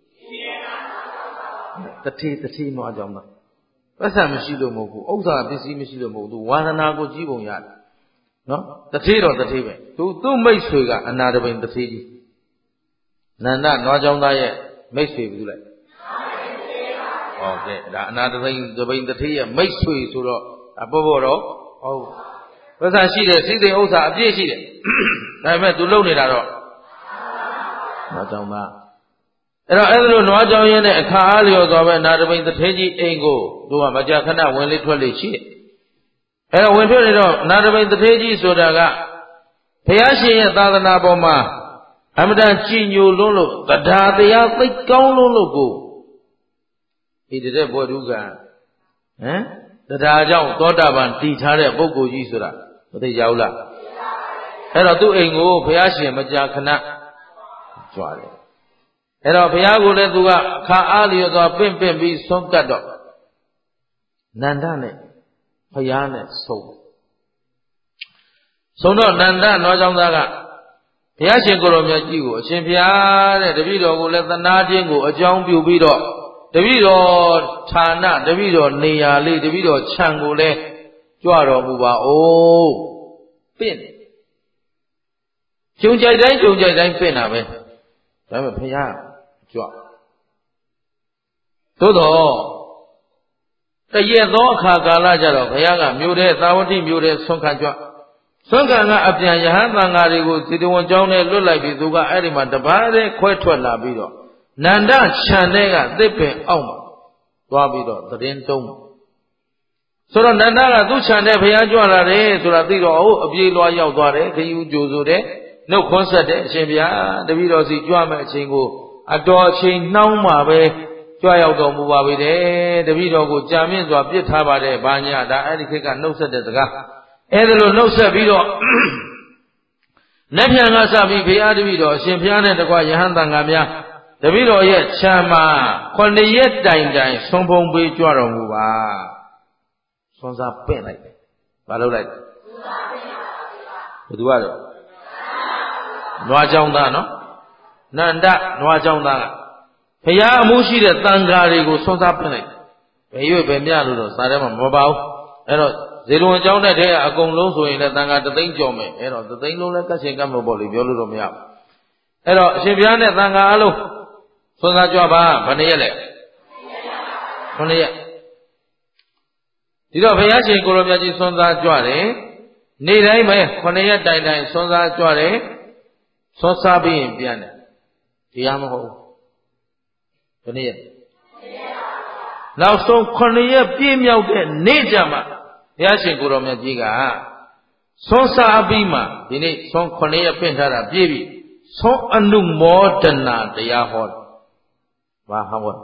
တတိနွားကျောင်းသားပတ်စံမရှိလို့မဟုတ်ဘူးဥစ္စာပစ္စည်းမရှိလို့မဟုတ်ဘူးဝါဒနာကိုကြီးပုံရတယ်နော်တတိတော့တတိပဲသူ့မိတ်ဆွေကအနာတပိန်တတိကြီးနန္ဒနွားကျောင်းသားရဲ့မိတ်ဆွေဘူးလေဟုတ်ကဲ့ဒါအနာတပိန်တတိရဲ့မိတ်ဆွေဆိုတော့ပေါ့တော့ဟုတ်ပတ်စံရှိတယ်စီးစိမ်ဥစ္စာအပြည့်ရှိတယ်ဒါပေမဲ့သူလုံနေတာတော့နွားကျောင်းသားအဲ့လိုနွားကြောင်ရင်းနဲ့အခါအားလျော်စွာပဲနာတပိန်တထေးကြီးအိမ်ကိုသူကမကြာခဏဝင်လေထွက်လေရှိတယ်။အဲ့တော့ဝင်ထွက်နေတော့နာတပိန်တထေးကြီးဆိုတာကဘုရားရှင်ရဲ့သာသနာပေါ်မှာအမတန်ကြည်ညိုလွန်းလို့တရားသိကောင်းလွန်းလို့ကိုဒီတဲ့ဘောဓုကတရားကြောင့်သောတာပန်တည်ထားတဲ့ပုဂ္ဂိုလ်ကြီးဆိုတာမသိကြဘူးလား။အဲ့တော့သူ့အိမ်ကိုဘုရားရှင်မကြာခဏကြွားတယ်အဲ့တော့ဘုရားကိုလည်းသူကအခါအားလျော်စွာပင့်ပြီးဆုံးကတ်တော့နန္ဒနဲ့ဘုရားနဲ့ဆုံးတော့နန္ဒနွားကျောင်းသားကဘုရားရှင်ကိုယ်တော်မြတ်ကြီးကိုအရှင်ဘုရားတဲ့တပည့်တော်ကိုလည်းသနာခြင်းကိုအကြောင်းပြုပြီးတော့တပည့်တော်ဌာနတပည့်တော်နေရာလေးတပည့်တော်ခြံကိုလည်းကြွတော်မူပါဦးပင့်ကြုံကြိုက်တိုင်းပင့်တာပဲဒါပေမဲ့ဘုရားကြွသို့တော့တရက်သောအခါကာလကြတော့ဘုရားကမြို့တဲ့သာဝတိမြို့တဲ့ဆွမ်းခံကြွဆွမ်းခံကအပြန်ယဟန်သံဃာတွေကိုဇေတဝန်ကျောင်းနဲ့လွတ်လိုက်ပြီးသူကအဲ့ဒီမှာတပါးတည်းခွဲထွက်လာပြီးတော့နန္ဒခြံထဲကသစ်ပင်အောက်မှာသွားပြီးတော့သတင်းတုံးဆိုတော့နန္ဒကသူ့ခြံထဲဘုရားကြွလာတယ်ဆိုတာသိတော့အပြေးလွှားရောက်သွားတယ်ခရီးကြိုဆိုတယ်နှုတ်ခွန်းဆက်တယ်အရှင်ဘုရားတပည့်တော်စီကြွမဲ့အချိန်ကိုအတော်အချိန်နှောင်းမှာပဲကြွရောက်တော်မူပါပြီတဲ့တပည့်တော်ကိုကြာမြင့်စွာပြစ်ထားပါတယ်ဘာညာဒါအဲ့ဒီခေတ်ကနှုတ်ဆက်တဲ့စကားအဲ့ဒါလိုနှုတ်ဆက်ပြီးတော့လက်ပြန်ကစပြီးဘုရားတပည့်တော်အရှင်ဘုရားနဲ့တကွယဟန်တန်ဃာများတပည့်တော်ရဲ့ခြံမှာ9ရက်တိုင်ဆွန်ဖုံပေးကြွတော်မူပါဆွန်စားပင့်လိုက်တယ်ဘာလုပ်လိုက်ဘယ်သူကတော့နွားကျောင်းသားနော်နန္ဒနွားကျောင်းသားကဘုရားအမှုရှိတဲ့တန်ဃာတွေကိုဆွမ်းစားပင့်လိုက်ဘယ်ရွေ့ဘယ်မြလို့တော့စာထဲမှာမပါဘူးအဲ့တော့ဇေတဝန်ကျောင်းတဲ့ထဲကအကုန်လုံးဆိုရင်လည်းတန်ဃာ3သိန်းကျော်မယ်အဲ့တော့3သိန်းလုံးလည်းကတ်ရှင်ကတ်မပေါ့လေပြောလို့တော့မရဘူးအဲ့တော့အရှင်ဘုရားနဲ့တန်ဃာအလုံးဆွမ်းစားကြွပါဘယ်နှရက်လဲ9ရက်ဒီတော့ဘုရားရှင်ကိုရောမြတ်ကြီးဆွမ်းစားကြွတယ်နေ့တိုင်းပဲ9ရက်တိုင်ဆွမ်းစားကြွတယ်ဆွမ်းစားပြီးရင်ပြန်တယ်တရားမဟုတ်ဘယ်နည်းရက်နောက်ဆုံး9ရက်ပြည့်မြောက်တဲ့နေ့ကြမှာဘုရားရှင်ကိုရောမြတ်ကြီးကဆွမ်းစားပြီးမှဒီနေ့ဆွမ်း9ရက်ပင့်ထားတာပြည့်ပြီဆွမ်းအနုမောဒနာတရားဟောတယ်ဘာဟော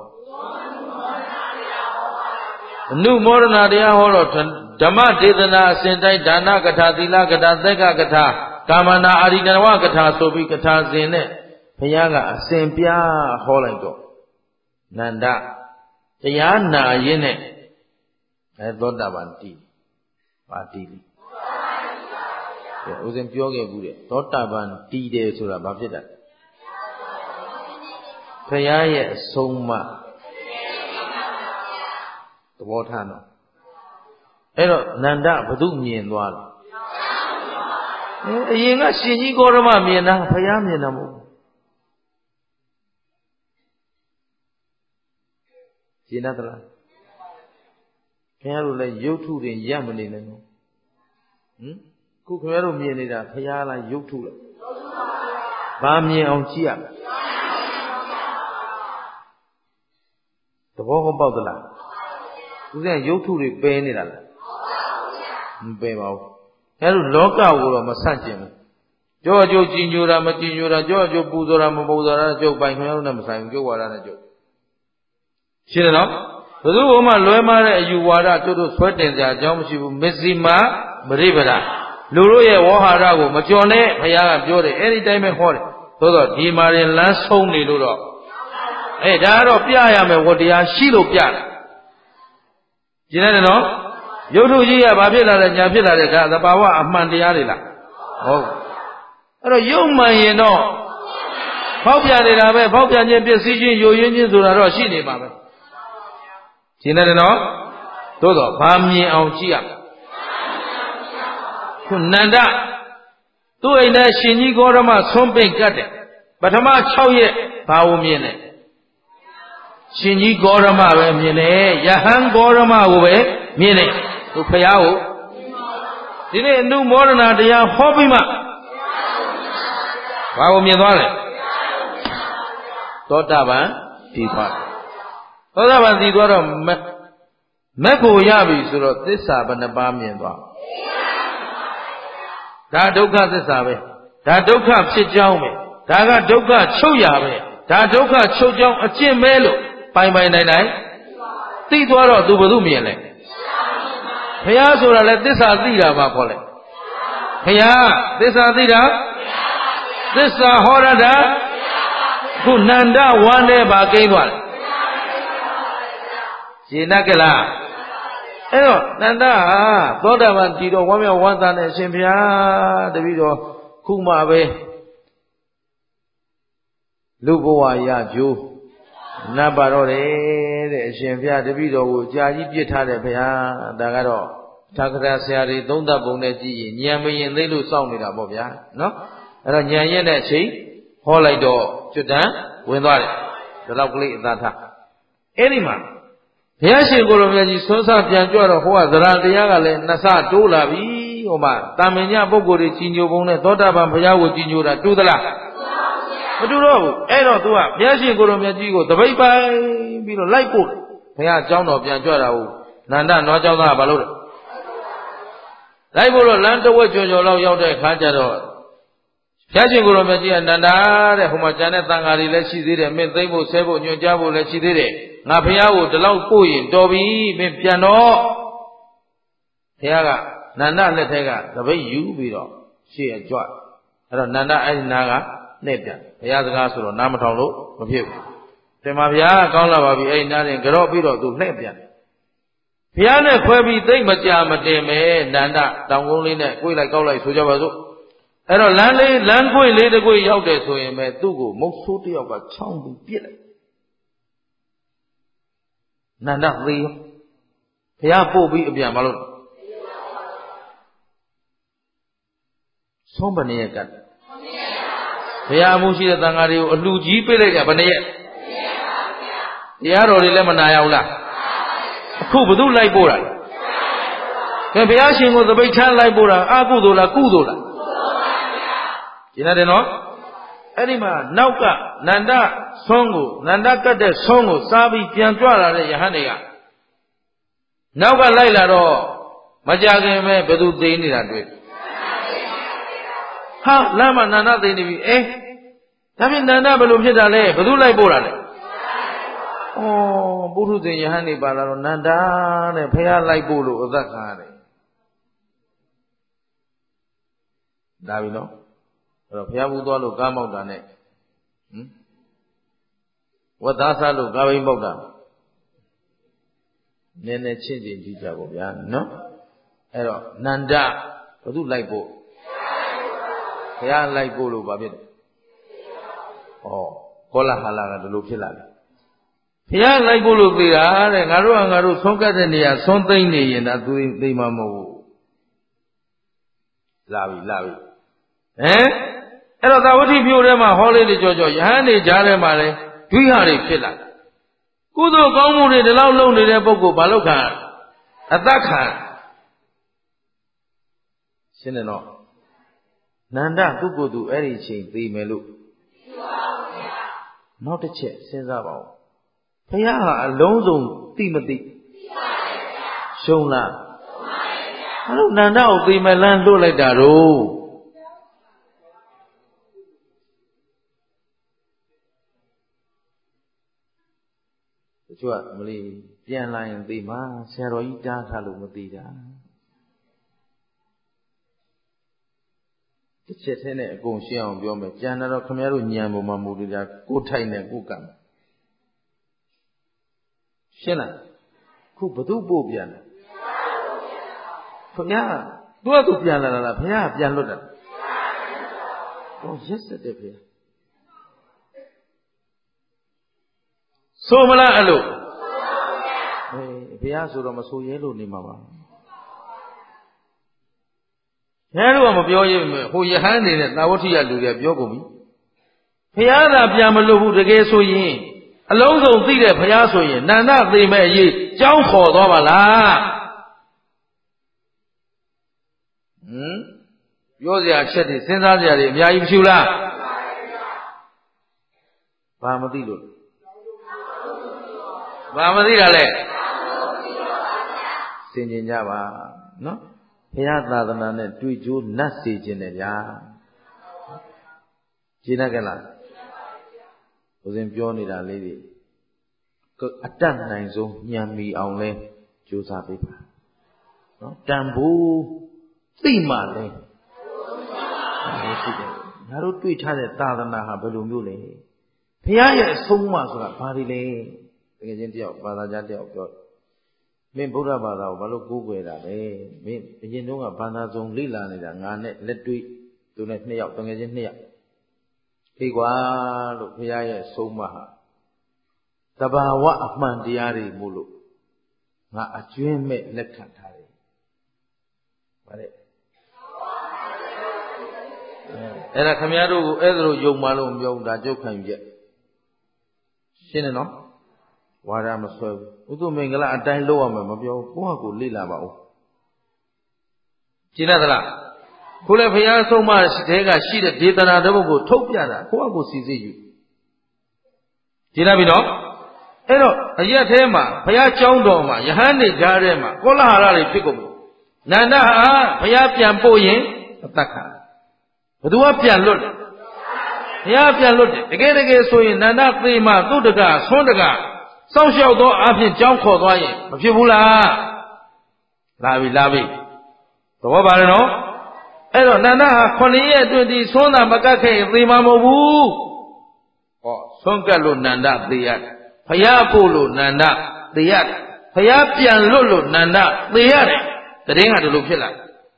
အနုမောဒနာတရားဟောတော့ဓမ္မဒေသနာအစဉ်တိုင်းဒါနကထာသီလကထာသက်ကကထာကာမနာအာရိတဝကထာဆိုပြီးကထာစဉ်နဲ့ဘုရားကအစဉ်ပြဟောလိုက်တော့နန္ဒတရားနာရင်းနဲ့သောတာပန်တည်ပါတည်ပြီဦးဇင်းပြောခဲ့ဘူးတဲ့သောတာပန်တည်တယ်ဆိုတာဘာဖြစ်တာဘုရားရဲ့အဆုံးအမသဘောထားတော့အဲ့တော့နန္ဒဘု து မြင်သွားတယ်အရင်ကရှင်ကြီးဂေါရမမြင်တာဘုရားမြင်တာမဟုတ်ရှင်းသလားခင်ဗျားတို့လည်းရုပ်ထုတွေရပ်မနေနဲ့နော်ခုခင်ဗျားတို့မြင်နေတာဘုရားလားရုပ်ထုလားဘာမြင်အောင်ကြည့်ရသဘောပေါက်သလားဦးဇင်းရုပ်ထုတွေပယ်နေတာလားမပယ်ပါဘူးအဲလိုလောကကိုတော့မဆန့်ကျင်ဘူးကြောအကျိုးကြည်ညိုတာမကြည်ညိုတာကြောအကျိုးပူဇော်တာမပူဇော်တာကျုပ်ပိုင်ခင်ဗျားတို့နဲ့မဆိုင်ဘူးကျုပ်ဝါဒနဲ့ကျုပ်ရှင်းတယ်နော်ဘယ်သူမှလွဲမှားတဲ့အယူဝါဒကျုပ်တို့ဆွဲတင်စရာအကြောင်းမရှိဘူးမစ္စည်းမပရိပဒလူတို့ရဲ့ဝေါဟာရကိုမကျော်နဲ့ဘုရားကပြောတယ်အဲ့ဒီတိုင်းပဲဟောတယ်သို့တော့ဒီမှာရင်လမ်းဆုံးနေလို့တော့ဒါကတော့ပြရမယ်ဝတရားရှိလို့ပြတယ်ရှင်းတယ်နော်ရုပ်ထုကြီးကဘာဖြစ်လာလဲညာဖြစ်လာတဲ့ဒါသဘာဝအမှန်တရားတွေလားဟုတ်အဲ့တော့ယုံမှန်ရင်တော့ဖောက်ပြန်နေတာပဲဖောက်ပြန်ခြင်းပစ္စည်းချင်းယိုယွင်းခြင်းဆိုတာတော့ရှိနေမှာပဲရှင်းတယ်နော်သို့တော့ဘာမြင်အောင်ကြည့်ရခုနန္ဒသူ့အိမ်ထဲရှင်ကြီးဂေါရမဆုံးပိတ်ကတ်တယ်ပထမ6ရက်ဘာကိုမြင်လဲရှင်ကြီးဂေါရမပဲမြင်တယ်ယဟန်ဂေါရမကိုပဲမြင်တယ်သူဖရာကိုဒီနေ့အနုမောဒနာတရားဟောပြီးမှဘာကိုမြင်သွားလဲသောတာပန်တည်သွားသောတာပန်တည်သွားတော့မက်ကိုရပြီဆိုတော့သစ္စာဘယ်နှပါးမြင်သွားဒါဒုက္ခသစ္စာပဲဒါဒုက္ခဖြစ်ကြောင်းပဲဒါကဒုက္ခချုပ်ရပဲဒါဒုက္ခချုပ်ကြောင်းအကျင့်ပဲလို့ပိုင်ပိုင်နိုင်နိုင်သိသွားတော့သူဘယ်သူမြင်လဲဘုရားဆိုတာလဲသစ္စာသိတာပါခေါ်လဲဘုရားသစ္စာသိတာသစ္စာဟောရတာခုနန္ဒဝမ်းနဲ့ပါကိန်းသွားတယ်ရှင်းတတ်ကြလားအဲ့တော့နန္ဒဟာသောတာပန်တည်တော့ဝမ်းမြောက်ဝမ်းသာနဲ့အရှင်ဘုရားတပည့်တော်ခုမှပဲလူဘဝရကြိုးနတ်ပါတော့တယ်တဲ့အရှင်ဘုရားတပည့်တော်ကိုကြာကြီးပြစ်ထားတယ်ဘုရားဒါကတော့သာကရာဆရာတွေသုံးသပ်ပုံနဲ့ကြည့်ရင်ဉာဏ်မရင်သိလို့စောင့်နေတာပေါ့ဗျာနော်အဲ့တော့ဉာဏ်ရက်တဲ့အချိန်ဟောလိုက်တော့ကျွတ်တန်းဝင်သွားတယ်ဒါတော့ကလေးအသာထားအဲ့ဒီမှာဘုရားရှင်ကိုယ်တော်မြတ်ကြီးဆွမ်းစားပြန်ကြွတော့ဟိုကသရဏတရားကလည်းနှစ်ဆတိုးလာပြီဟိုမှာတာမင်ညပုဂ္ဂိုလ်တွေကြီးညိုပုံနဲ့သောတာပန်ဘုရားကိုကြီးညိုတာတူသလားမတူတော့ဘူးအဲ့တော့ तू ကဘုရားရှင်ကိုယ်တော်မြတ်ကြီးကိုတပိတ်ပိုင်ပြီးတော့လိုက်ပို့ဘုရားအကြောင်းတော်ပြန်ကြွတာဟုတ်နန္ဒနွားเจ้าသားကဘာလို့လဲလိုက်ပို့တော့လမ်းတဝက်ကျော်ကျော်လောက်ရောက်တဲ့အခါကျတော့ဘုရားရှင်ကိုယ်တော်မြတ်ကြီးကနန္ဒာတဲ့ဟိုမှာကျန်တဲ့တန်ဃာတွေလည်းရှိသေးတယ်မင်းသိမ့်ဖို့ဆဲဖို့ညွှန်ကြားဖို့လည်းရှိသေးတယ်ငါဘုရားကိုဒီလောက်ပို့ရင်တော်ပြီမင်းပြန်တော့ဘုရားကနန္ဒလက်ထက်ကတပိတ်ယူပြီးတော့ရှေ့အကြွအဲ့တော့နန္ဒအဲ့ဒီနာကနှဲ့ပြန်ဘုရားစကားဆိုတော့နားမထောင်လို့မဖြစ်ဘူးတင်ပါဗျာကောင်းလာပါပြီအဲ့ဒီနားရင်ကြော့ပြီးတော့သူနှဲ့ပြန်ဘုရားနဲ့ခွဲပြီးသိမ့်မကြမတင်ပဲနန္ဒတောင်ကုန်းလေးနဲ့ကိုယ်လိုက်ကောက်လိုက်ဆိုကြပါစို့အဲ့တော့လမ်းခွေလေးတစ်ခွေရောက်တယ်ဆိုရင်ပဲသူ့ကိုမုတ်ဆိုးတယောက်ကချောင်းပြီးပြစ်လိုက်နန္ဒသေရောဘုရားပို့ပြီးအပြန်မလို့ဆုံးဘယ်နည်းကတ်ဘုရားအမှုရှိတဲ့သံဃာတွေကိုအလှကြီးပေးလိုက်ကြဘယ်နည်းတရားတော်တွေလည်းမနာရဘူးလားအခုဘု து လိုက်ပို့တာလဲဘုရားရှင်ကိုသပိတ်ထမ်းလိုက်ပို့တာအကုသိုလ်လားကုသိုလ်လားရှင်းတယ်နော်အဲ့ဒီမှာနောက်ကနန္ဒဆွမ်းကိုနန္ဒကတ်တဲ့ဆွမ်းကိုစားပြီးပြန်ကြွလာတဲ့ယဟန်တွေကနောက်ကလိုက်လာတော့မကြခင်ပဲဘယ်သူသိနေတာတွေ့ဟာလမ်းမှာနန္ဒသိနေပြီဒါဖြင့်နန္ဒဘယ်လိုဖြစ်တာလဲဘယ်သူလိုက်ပို့တာလဲပုထုဇဉ်ယဟန်နေပါလာတော့နန္ဒတဲ့ဖះလိုက်ပို့လို့အသက်ခံရတယ်ဒါပြီနော်အဲ့တော့ဘုရားဘူးသွားလို့ကားမောက်တာနဲ့ဝတ်သားစားလို့ကားဘိန်းပေါက်တာနည်းနည်းချင်းချင်းကြည့်ကြပါဗျာနော်အဲ့တော့နန္ဒဘသူလိုက်ဖို့ဘုရားလိုက်ဖို့လို့ဗာဖြစ်တယ်ကောလာဟာလာကဒီလိုဖြစ်လာတယ်ဘုရားလိုက်ဖို့လို့သိတာတဲ့ငါတို့ဆုံးကတ်တဲ့နေရာဆုံးသိမ့်နေရင်ဒါသူသိမှာမဟုတ်ဘူးလာပြီအဲ့တော့သာဝတိမြို့ထဲမှာဟောလေးတွေကြောယဟန်နေကြားထဲမှာလဲဒွိဟာတွေဖြစ်လာကုသိုလ်ကောင်းမှုတွေဒီလောက်လုပ်နေတဲ့ပုဂ္ဂိုလ်ဘာလို့ခံအသက်ခံရှင်းတယ်နော်နန္ဒသူ့ကိုယ်သူအဲ့ဒီအချိန်သိမယ်လို့နောက်တစ်ချက်စဉ်းစားပါဦးဘုရားဟာအလုံးစုံသိမသိရှုံးလားအဲ့လိုနန္ဒကိုသိမယ်လမ်းလွတ်လိုက်တာတော့ကျွတ်မလေးပြန်လာရင်သိမှာဆရာတော်ကြီးတားထားလို့မသိတာတစ်ချက်ထဲနဲ့အကုန်ရှင်းအောင်ပြောမယ်ကြံတော့ခင်ဗျားတို့ညံပေါ်မှာမူတည်တာကိုထိုင်နေကိုကံရှင်းလားခုဘသူပို့ပြန်လဲခင်ဗျားသူကပြန်လာတာလားဘုရားပြန်လွတ်တာရက်စက်တယ်ဘုရားဆိုမလားအဲ့လိုဘုရားဆိုတော့မဆိုရဲလို့နေမှာပါဘုရားတို့ကမပြောရဲဘူးဟိုယဟန်နေတဲ့သာဝတိယလူတွေပြောကုန်ပြီဘုရားသာပြန်မလို့ဘူးတကယ်ဆိုရင်အလုံးစုံသိတဲ့ဘုရားဆိုရင်နန္ဒသိမဲ့အရေးကြောင်းခေါ်သွားပါလားပြောစရာချက်တွေစဉ်းစားစရာတွေအများကြီးမရှိဘူးလားဘာမသိလို့ဘာမသိတာလဲစင်ကြင်ကြပါနော်ဘုရားသာသနာနဲ့တွေ့ကြိုးနတ်စေခြင်းတယ်ဗျာရှင်းတတ်ကြလားဦးဇင်းပြောနေတာလေးတွေအတတ်နိုင်ဆုံးညံမီအောင်လဲကြိုးစားပေးပါနော်တန်ဖို့သိမှလဲရှိတယ်ငါတို့တွေ့ထားတဲ့သာသနာဟာဘယ်လိုမျိုးလဲဘုရားရဲ့အဆုံးအမဆိုတာဘာတွေလဲတကယ်ချင်းတယောက်ဘာသာကြားတယောက်ပြောမင်းဗုဒ္ဓဘာသာကိုဘာလို့ကိုးကွယ်တာလဲမင်းအရင်တုန်းကဘာသာစုံလေ့လာနေတာငါနဲ့လက်တွေ့သူနဲ့2ယောက်တကယ်ချင်း2ယောက်အေးကွာလို့ဘုရားရဲ့ဆုံးမဟာတဘာဝအမှန်တရားတွေမို့လို့ငါအကျွင်းမဲ့လက်ခံထားတယ်ဗါတဲ့အဲ့ဒါခမည်းတော်ကိုအဲ့ဒါလိုယုံမှလို့မပြောဘူးဒါကြုတ်ခံယူချက်ရှင်းတယ်နော်ဝါဒမဆွဲဘူးဥသုမင်္ဂလာအတိုင်းလုပ်ရမယ်မပြောဘူးကိုယ့်ဟာကိုလေ့လာပါဦးရှင်းသလားခုလည်းဘုရားဆုံးမတဲ့ကရှိတဲ့ဒေသနာတစ်ပုဒ်ကိုထုတ်ပြတာကိုယ့်ဟာကိုစီစစ်ယူရှင်းပြီနော်အဲ့တော့အရက်ထဲမှာဘုရားကျောင်းတော်မှာယဟန်နေကြားထဲမှာကောလဟာရတွေဖြစ်ကုန်ပြီနန္ဒဟာဘုရားပြန်ပို့ရင်အသက်ခံဘယ်သူကပြန်လွတ်တယ်ဘုရားပြန်လွတ်တယ်တကယ်ဆိုရင်နန္ဒသေမသူတကဆွန်းတကစောင့်ရှောက်သောအဖြစ်ကြောင်းခေါ်သွားရင်မဖြစ်ဘူးလားလာပြီသဘောပါလေနော်အဲ့တော့နန္ဒဟာ9ရက်အတွင်းဒီဆွန်းတာမကတ်ခဲ့သေမှာမဟုတ်ဘူးဆွန်းကတ်လို့နန္ဒသေရတယ်ဘုရားပို့လို့နန္ဒသေရတယ်ဘုရားပြန်လွတ်လို့နန္ဒသေရတယ်တရင်ကဒီလိုဖြစ်လာ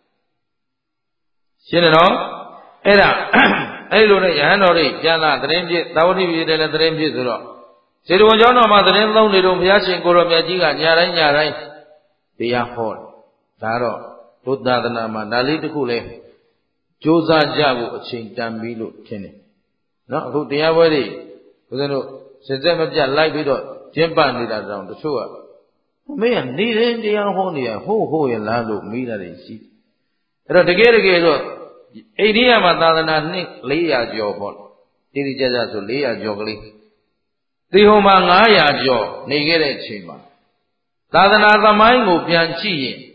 ရှင်းတယ်နော်အဲ့ဒါအဲ့လိုနဲ့ယဟန်တော်တွေပြန်လာတရင်ပြည့်သာဝတိပြည်တယ်လည်းတရင်ပြည့်ဆိုတော့ဇေတဝန်ကျောင်းတော်မှာသတင်းသုံးနေတော့ဘုရားရှင်ကိုရောမြတ်ကြီးကညတိုင်းတရားဟောတယ်ဒါတော့ဘုဒ္ဓသာသနာမှာဒါလေးတစ်ခုလဲကြိုးစားကြဖို့အချိန်တန်ပြီလို့ထင်တယ်နော်အခုတရားပွဲတွေဘုရားတို့စစ်စစ်မပြတ်လိုက်ပြီးတော့ကျင့်ပနေတာတောင်တချို့ကမင်းကနေရင်တရားဟောနေရဟုတ်ရလားလို့မိတာတွေရှိအဲ့တော့တကယ်တော့အိန္ဒိယမှာသာသနာနှစ်400ကျော်ပေါ့တိတိကျကျဆို400ကျော်ကလေးဒီဟိုမှာ900ကျော်နေခဲ့တဲ့အချိန်မှာသာသနာသမိုင်းကိုပြန်ကြည့်ရင်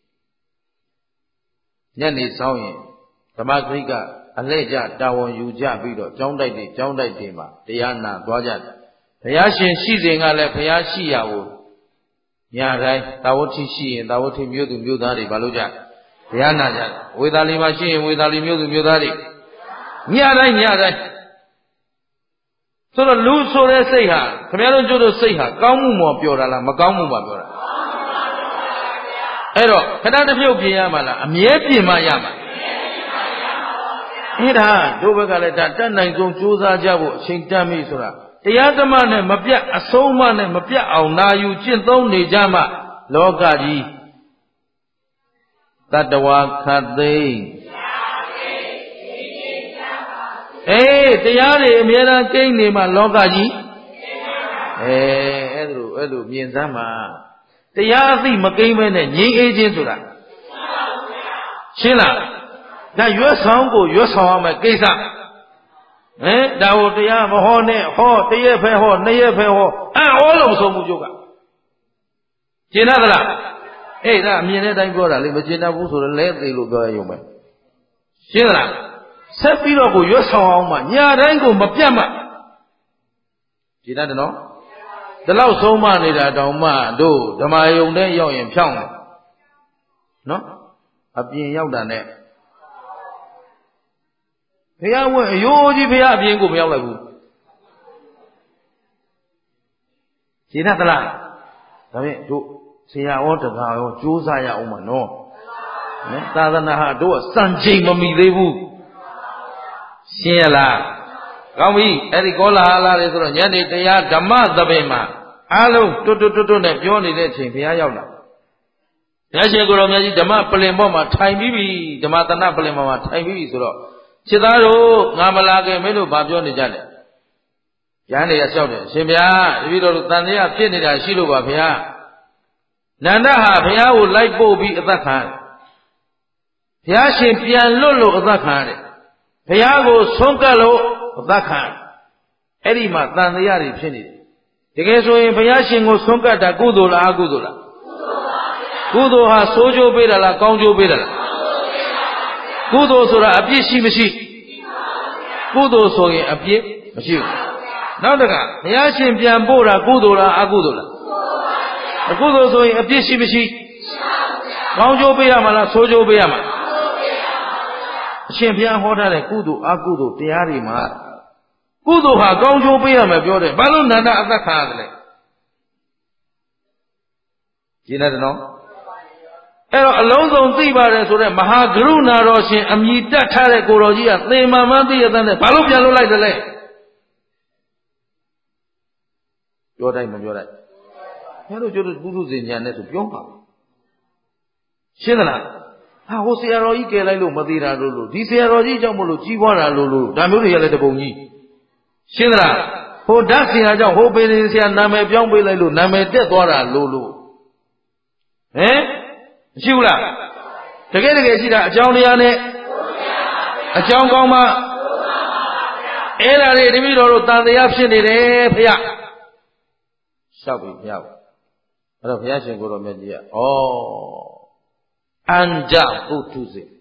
ညနေဆောင်ရင်ဓမ္မဂရိကအလှည့်ကျတာဝန်ယူကြပြီးတော့ကျောင်းတိုက်တွေမှာတရားနာသွားကြတယ်ဘုရားရှင်ရှိစဉ်ကလည်းဘုရားရှိရာကိုညတိုင်းသာဝတိရှိရင်သာဝတိမြို့သူမြို့သားတွေဘာလို့ကြတရားနာကြတယ်ဝေသာလီမှာရှိရင်ဝေသာလီမြို့သူမြို့သားတွေညတိုင်းဆိုတော့လူဆိုတဲ့စိတ်ဟာခင်ဗျားတို့ကျို့တို့စိတ်ဟာကောင်းမှုမော်ပြောတာလားမကောင်းမှုမော်ပြောတာအဲ့တော့ခဏတစ်ပြုတ်ပြင်ရမှာလားအမြဲပြင်မှရမှာအဲ့ဒါတို့ဘက်ကလည်းဒါတတ်နိုင်ဆုံးကြိုးစားကြဖို့အချိန်တန်ပြီဆိုတာတရားဓမ္မနဲ့မပြတ်အဆုံးအမနဲ့မပြတ်အောင်နာယူကျင့်သုံးနေကြမှလောကကြီးတတ္တဝါခတ်သိမ်းတရားတွေအမြဲတမ်းကိန်းနေမှလောကကြီးအဲ့လိုမြင်စမ်းမှာတရားအသိမကိန်းမဲနဲ့ငြိမ်းအေးခြင်းဆိုတာရှင်းလားဒါရွတ်ဆောင်ကိုရွတ်ဆောင်ရမယ်ကိစ္စဒါကိုတရားမဟောနဲ့ဟောတရက်ဖဲဟောနှစ်ရက်ဖဲဟောဟောလို့မဆုံးဘူးကျုပ်ကရှင်းသလားဒါအမြင်တဲ့အတိုင်းပြောတာလေမရှင်းတတ်ဘူးဆိုတော့လဲသေးလို့ပြောရရုံပဲရှင်းသလားဆက်ပြီးတော့ကိုရွတ်ဆောင်အောင်မှညာတိုင်းကိုမပြတ်မှကြည်တတ်တယ်နော်ဒီလောက်ဆုံးမနေတာတောင်မှတို့ဓမ္မယုံတဲ့ရောက်ရင်ဖြောင်းတယ်နော်အပြင်ရောက်တာနဲ့ဘုရားဝင်အယိုးကြီးဘုရားအပြင်ကိုမရောက်လိုက်ဘူးကြည်တတ်သလားဒါဖြင့်တို့ဆရာရောတကာရောကြိုးစားရအောင်မနော်သာသနာဟာတို့ကစံချိန်မမီသေးဘူးရှင်းရလားကောင်းပြီအဲ့ဒီကောလာဟလာတွေဆိုတော့ညနေတရားဓမ္မသဘင်မှာအားလုံးတွတ်နဲ့ပြောနေတဲ့အချိန်ဘုရားရောက်လာဘုရားရှင်ကိုယ်တော်မြတ်ကြီးဓမ္မပလင်ပေါ်မှာထိုင်ပြီးပြီဓမ္မသနပလင်ပေါ်မှာထိုင်ပြီးပြီဆိုတော့ခြေသားတို့ငါမလာခင်မင်းတို့ဘာပြောနေကြလဲရဟန်းတွေကလျှောက်တယ်ရှင်ဗျာတပည့်တော်တို့တန်တရားဖြစ်နေတာရှိလို့ပါဗျာနန္ဒဟာဘုရားကိုလိုက်ပို့ပြီးအသက်ခံတယ်ဘုရားရှင်ပြန်လွတ်လို့အသက်ခံတယ်ဘုရားကိုဆုံးကပ်လို့အသက်ခံအဲ့ဒီမှာတန်တရားတွေဖြစ်နေတယ်တကယ်ဆိုရင်ဘုရားရှင်ကိုဆုံးကပ်တာကုသိုလ်လားအကုသိုလ်လားကုသိုလ်ဟာဆိုးကျိုးပေးတာလားကောင်းကျိုးပေးတာလားကုသိုလ်ဆိုတာအပြစ်ရှိမရှိကုသိုလ်ဆိုရင်အပြစ်မရှိဘူးနောက်တကဘုရားရှင်ပြန်ပို့တာကုသိုလ်လားအကုသိုလ်လားအကုသိုလ်ဆိုရင်အပြစ်ရှိမရှိကောင်းကျိုးပေးရမှာလားဆိုးကျိုးပေးရမှာအရှင်ဘုရားဟောထားတဲ့ကုသိုလ်အကုသိုလ်တရားတွေမှာကုသိုလ်ဟာကောင်းကျိုးပေးရမယ်ပြောတယ်ဘာလို့နန္ဒအသက်ခံရတယ်လဲရှင်းတယ်နော်အဲ့တော့အလုံးစုံသိပါတယ်ဆိုတော့မဟာကရုဏာတော်ရှင်အမြည်တတ်ထားတဲ့ကိုတော်ကြီးကသေမှန်မှန်းသိရတဲ့ဘာလို့ပြန်လွတ်လိုက်တယ်လဲပြောတိုင်းမပြောတိုင်းဘယ်လိုကျတော့ပုထုဇဉ်ညာနဲ့ဆိုပြောပါရှင်းသလားဟိုဆရာတော်ကြီးကယ်လိုက်လို့မသေးတာလို့ဒီဆရာတော်ကြီးကြောင့်မလို့ကြီးပွားတာလို့ဒါမျိုးတွေကလည်းတပုံကြီးရှင်းသလားဟိုဓာတ်ဆရာကြောင့်ဟိုပေနေဆရာနာမည်ပြောင်းပေးလိုက်လို့နာမည်တက်သွားတာလို့မရှိဘူးလားတကယ်ရှိတာအကြောင်းတရားနဲ့အကြောင်းကောင်းမှအဲ့ဒါတွေတပည့်တော်တို့တန်တရားဖြစ်နေတယ်ဖေရလျှောက်ပြီဖေရအဲ့တော့ဘုရားရှင်ကိုယ်တော်မြတ်ကြီးကအန္ကြပုထုဇဉ်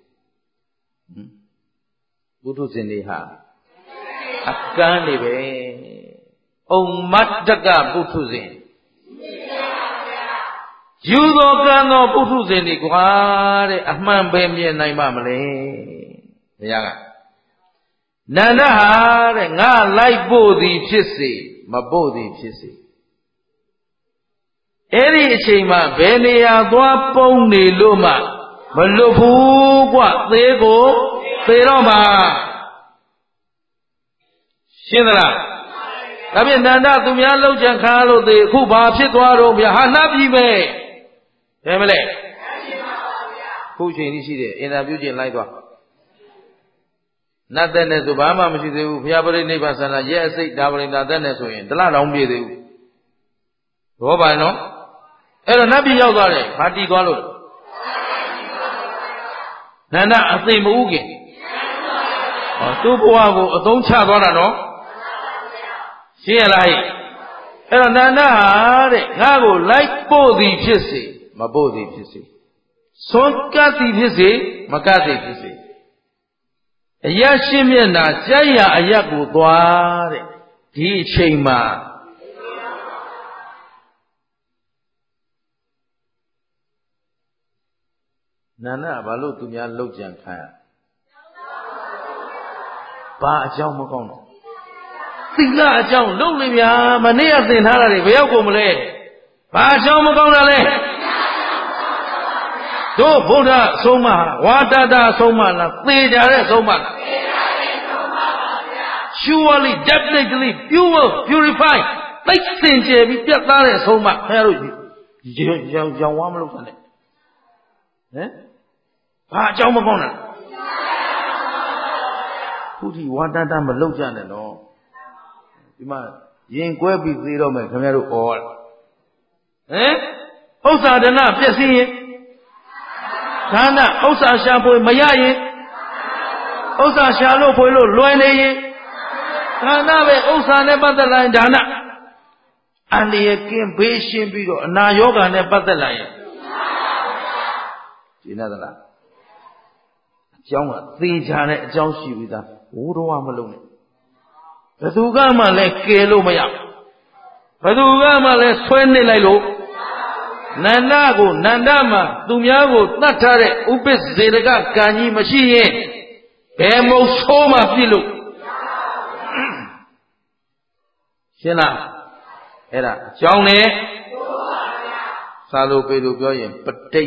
ပုထုဇဉ်တွေဟာအကန်းတွေပဲဥမ္မတ္တကပုထုဇဉ်ယူသောကံသောပုထုဇဉ်တွေကွာတဲ့အမှန်ပဲမြင်နိုင်ပါမလဲဘုရားကနန္ဒဟာတဲ့ငါလိုက်ပို့သည်ဖြစ်စေမပို့သည်ဖြစ်စေအဲ့ဒီအချိန်မှာဘယ်နေရာသွားပုန်းနေလို့မှမလွတ်ဘူးကွသေးကိုသေတော့မှာရှင်းသလားဒါဖြင့်နန္ဒသူများလှုပ်ကြံခါလို့သေအခုဘာဖြစ်သွားတော့ဗျာဟာနှပ်ပြီပဲဘယ်မလဲခုချိန်ကြီးရှိတယ်အင်တာဗျူးချင်းလိုက်သွားနတ်တဲ့နဲ့ဆိုဘာမှမရှိသေးဘူးဘုရားပရိနိဗ္ဗာန်ဆန္ဒရဲ့အစိတ်ဒါပရိနာတဲ့နဲ့ဆိုရင်တလတောင်ပြည့်သေးဘူးဘောပါနော်အဲ့တော့နတ်ပြည်ရောက်သွားတယ်ဘာတီသွားလို့နန္ဒအသိမဥခင်သူ့ဘဝကိုအသုံးချသွားတာနော်ရှင်းရလားအဲ့တော့နန္ဒဟာတဲ့ငါ့ကိုလိုက်ပို့သည်ဖြစ်စေမပို့သည်ဖြစ်စေစွန့်ကပ်သည်ဖြစ်စေမကပ်သည်ဖြစ်စေအရရှိမျက်နာကြိုက်ရာအရက်ကိုသွားတဲ့ဒီအချိန်မှာနန္ဒဘာလို့သူများလှုပ်ကြံခံရဘာအကြောင်းမကောင်းတော့သီလအကြောင်းလုပ်လေဗျာမနေ့ကသင်ထားတာတွေဘယ်ရောက်ကုန်မလဲဘာအကြောင်းမကောင်းတာလဲတို့ဗုဒ္ဓအဆုံးအမဝါတတအဆုံးအမလားသေကြတဲ့အဆုံးအမလားသေကြတဲ့အဆုံးအမပါဗျာ surely definitely pure purify သိစင်ကြယ်ပြီးပြတ်သားတဲ့အဆုံးအမခင်ဗျားတို့ရောင်ဝါမလုပ်စမ်းနဲ့ဟမ်ဘာအကြောင်းမကောင်းတာခုထိဝါတတမလုပ်ကြနဲ့နော်ဒီမှာရင်ကွဲပြီးသေးတော့မယ်ခင်ဗျားတို့ဩဟမ်ဥစ္စာဒနာပြည့်စည်ရင်ဒါနဥစ္စာရှာဖွေမရရင်ဥစ္စာရှာလို့ဖွေလို့လွယ်နေရင်ဒါနပဲဥစ္စာနဲ့ပတ်သက်လာရင်ဒါနအန္တရာယ်ကင်းဘေးရှင်းပြီးတော့အနာရောဂါနဲ့ပတ်သက်လာရင်ရှင်းသလားအကြောင်းကသေချာတဲ့အကြောင်းရှိပြီးသားဘိုးတော်ကမလုံးနဲ့ဘယ်သူကမှလည်းကယ်လို့မရဘယ်သူကမှလည်းဆွဲနစ်လိုက်လို့နန္ဒကိုနန္ဒမှာသူများကိုတတ်ထားတဲ့ဥပ္ပဇေရကကံကြီးမရှိရင်ဘယ်မုတ်ဆိုးမှပြစ်လို့ရှင်းလားအဲ့ဒါအကြောင်းနဲ့စာလို့ပေလို့ပြောရင်ပဋိစ္စ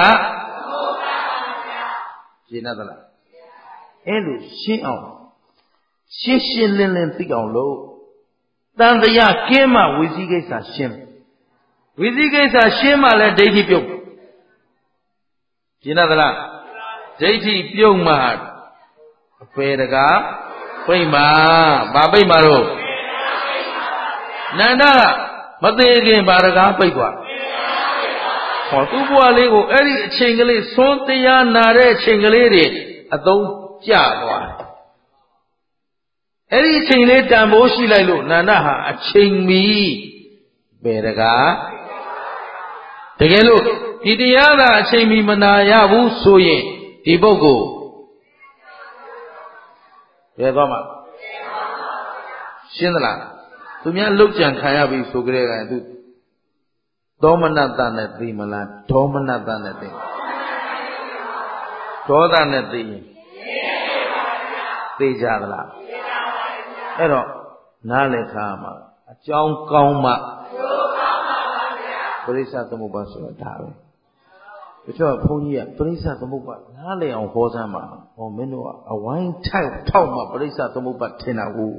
ရှင်းသလားအဲ့လိုရှင်းအောင်ရှင်းရှင်းလင်းလင်းသိအောင်လို့တန်တရားကင်းမှဝိသိကိစ္စရှင်းဝိသိကိစ္စရှင်းမှလည်းဒိဋ္ဌိပြုတ်ရှင်းသလားဒိဋ္ဌိပြုတ်မှအပေတကားပိတ်မှာဘာပိတ်မှာတော့နန္ဒကမသေးခင်ဘာတကားပိတ်သွားဟောသူ့ဘဝလေးကိုအဲ့ဒီအချိန်ကလေးသွန်းတရားနာတဲ့အချိန်ကလေးတွေအသုံးကျသွားတယ်အဲ့ဒီအချိန်လေးတန်ဖိုးရှိလိုက်လို့နန္ဒဟာအချိန်မီပဲတကားတကယ်လို့ဒီတရားသာအချိန်မီမနာရဘူးဆိုရင်ဒီပုဂ္ဂိုလ်ဘယ်သွားမှာရှင်းသလားသူများလှုပ်ကြံခံရပြီဆိုကြတဲ့ကသူဒေါမနတနဲ့သိမလားဒေါမနတနဲ့သိဒေါသနဲ့သိရင်သိကြသလားအဲ့တော့နားလည်ခါမှာအကြောင်းကောင်းမှပရိစ္ဆသမုပ္ပါဆိုတာဒါပဲတချို့ဘုန်းကြီးကပရိစ္ဆသမုပ္ပါနားလည်အောင်ဟောစမ်းပါဟောမင်းတို့ကအဝိုင်းထောက်မှပရိစ္ဆသမုပ္ပါထင်တာဟုတ်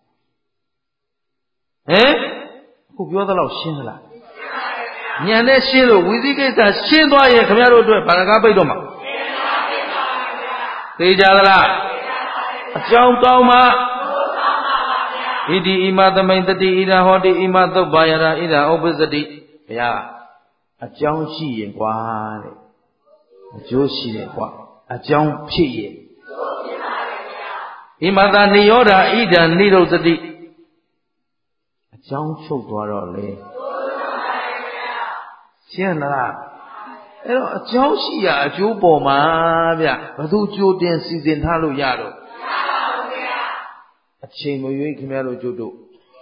ဟမ်အခုပြောသလောက်ရှင်းသလားဉာဏ်နဲ့ရှင်းလို့ဝိသိကိစ္စရှင်းသွားရင်ခင်ဗျားတို့အတွက်ဘာတကားပိတ်တော့မှာသိကြသလားအကြောင်းကောင်းမှဣတိဣမသမိန်တတိဣဒဟောတိဣမသုတ်ပါယရာဣဒဥပ္ပဇ္ဇတိဘုရားအကြောင်းရှိရင်ကွာတဲ့အကျိုးရှိတယ်ကွာအကြောင်းဖြစ်ရင်ဣမသာနိရောဓဣဒံနိရုဇ္ဇတိအကြောင်းချုပ်သွားတော့လေရှင်းလားအဲ့တော့အကြောင်းရှိရာအကျိုးပေါ်မှာဗျဘသူကြိုတင်စီစဉ်ထားလို့ရတော့အချိန်မရွေးခင်ဗျားတို့ကျုပ်တို့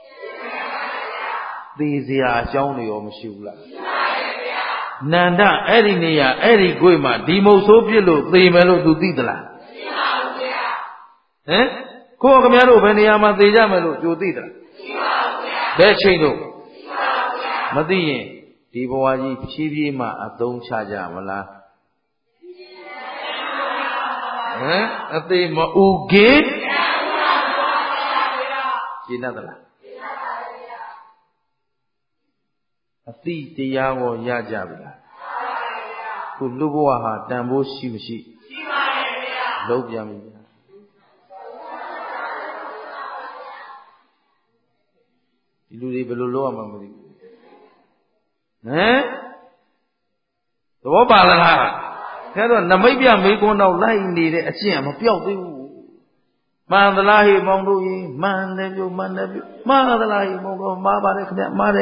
သေစရာအကြောင်းတွေရောမရှိဘူးလားနန္ဒအဲ့ဒီနေရာအဲ့ဒီကိုယ်မှာဒီမုတ်ဆိုးပြစ်လို့သေမယ်လို့သူသိသလားသိပါဘူးဗျာဟမ်ကိုယ်ခင်ဗျားတို့ဘယ်နေရာမှာသေကြမယ်လို့ကြိုသိသလားသိပါဘူးဗျာဘယ်ချိန်တော့သိပါဘူးဗျာမသိရင်ဒီဘဝကြီးဖြည်းဖြည်းမှအသုံးချကြမလားဟမ်အသေးမဥခင်ရှင်းသလားအသိတရားကိုရကြပြီလားခုလူဘဝဟာတန်ဖိုးရှိမရှိရှိပါတယ်ဗျာလုံးပြန်ပြီဗျာဒီလူတွေဘယ်လိုလုပ်ရမှမသိဘူးဟမ်သဘောပါလားခဲတော့နမိတ်ပြမေးခွန်းတော့လိုက်နေတဲ့အကျင့်မပြောက်သေးဘူး Mandalahi Mongdui, Mandebu, Mandalahi Mongo, Mabare, Mare.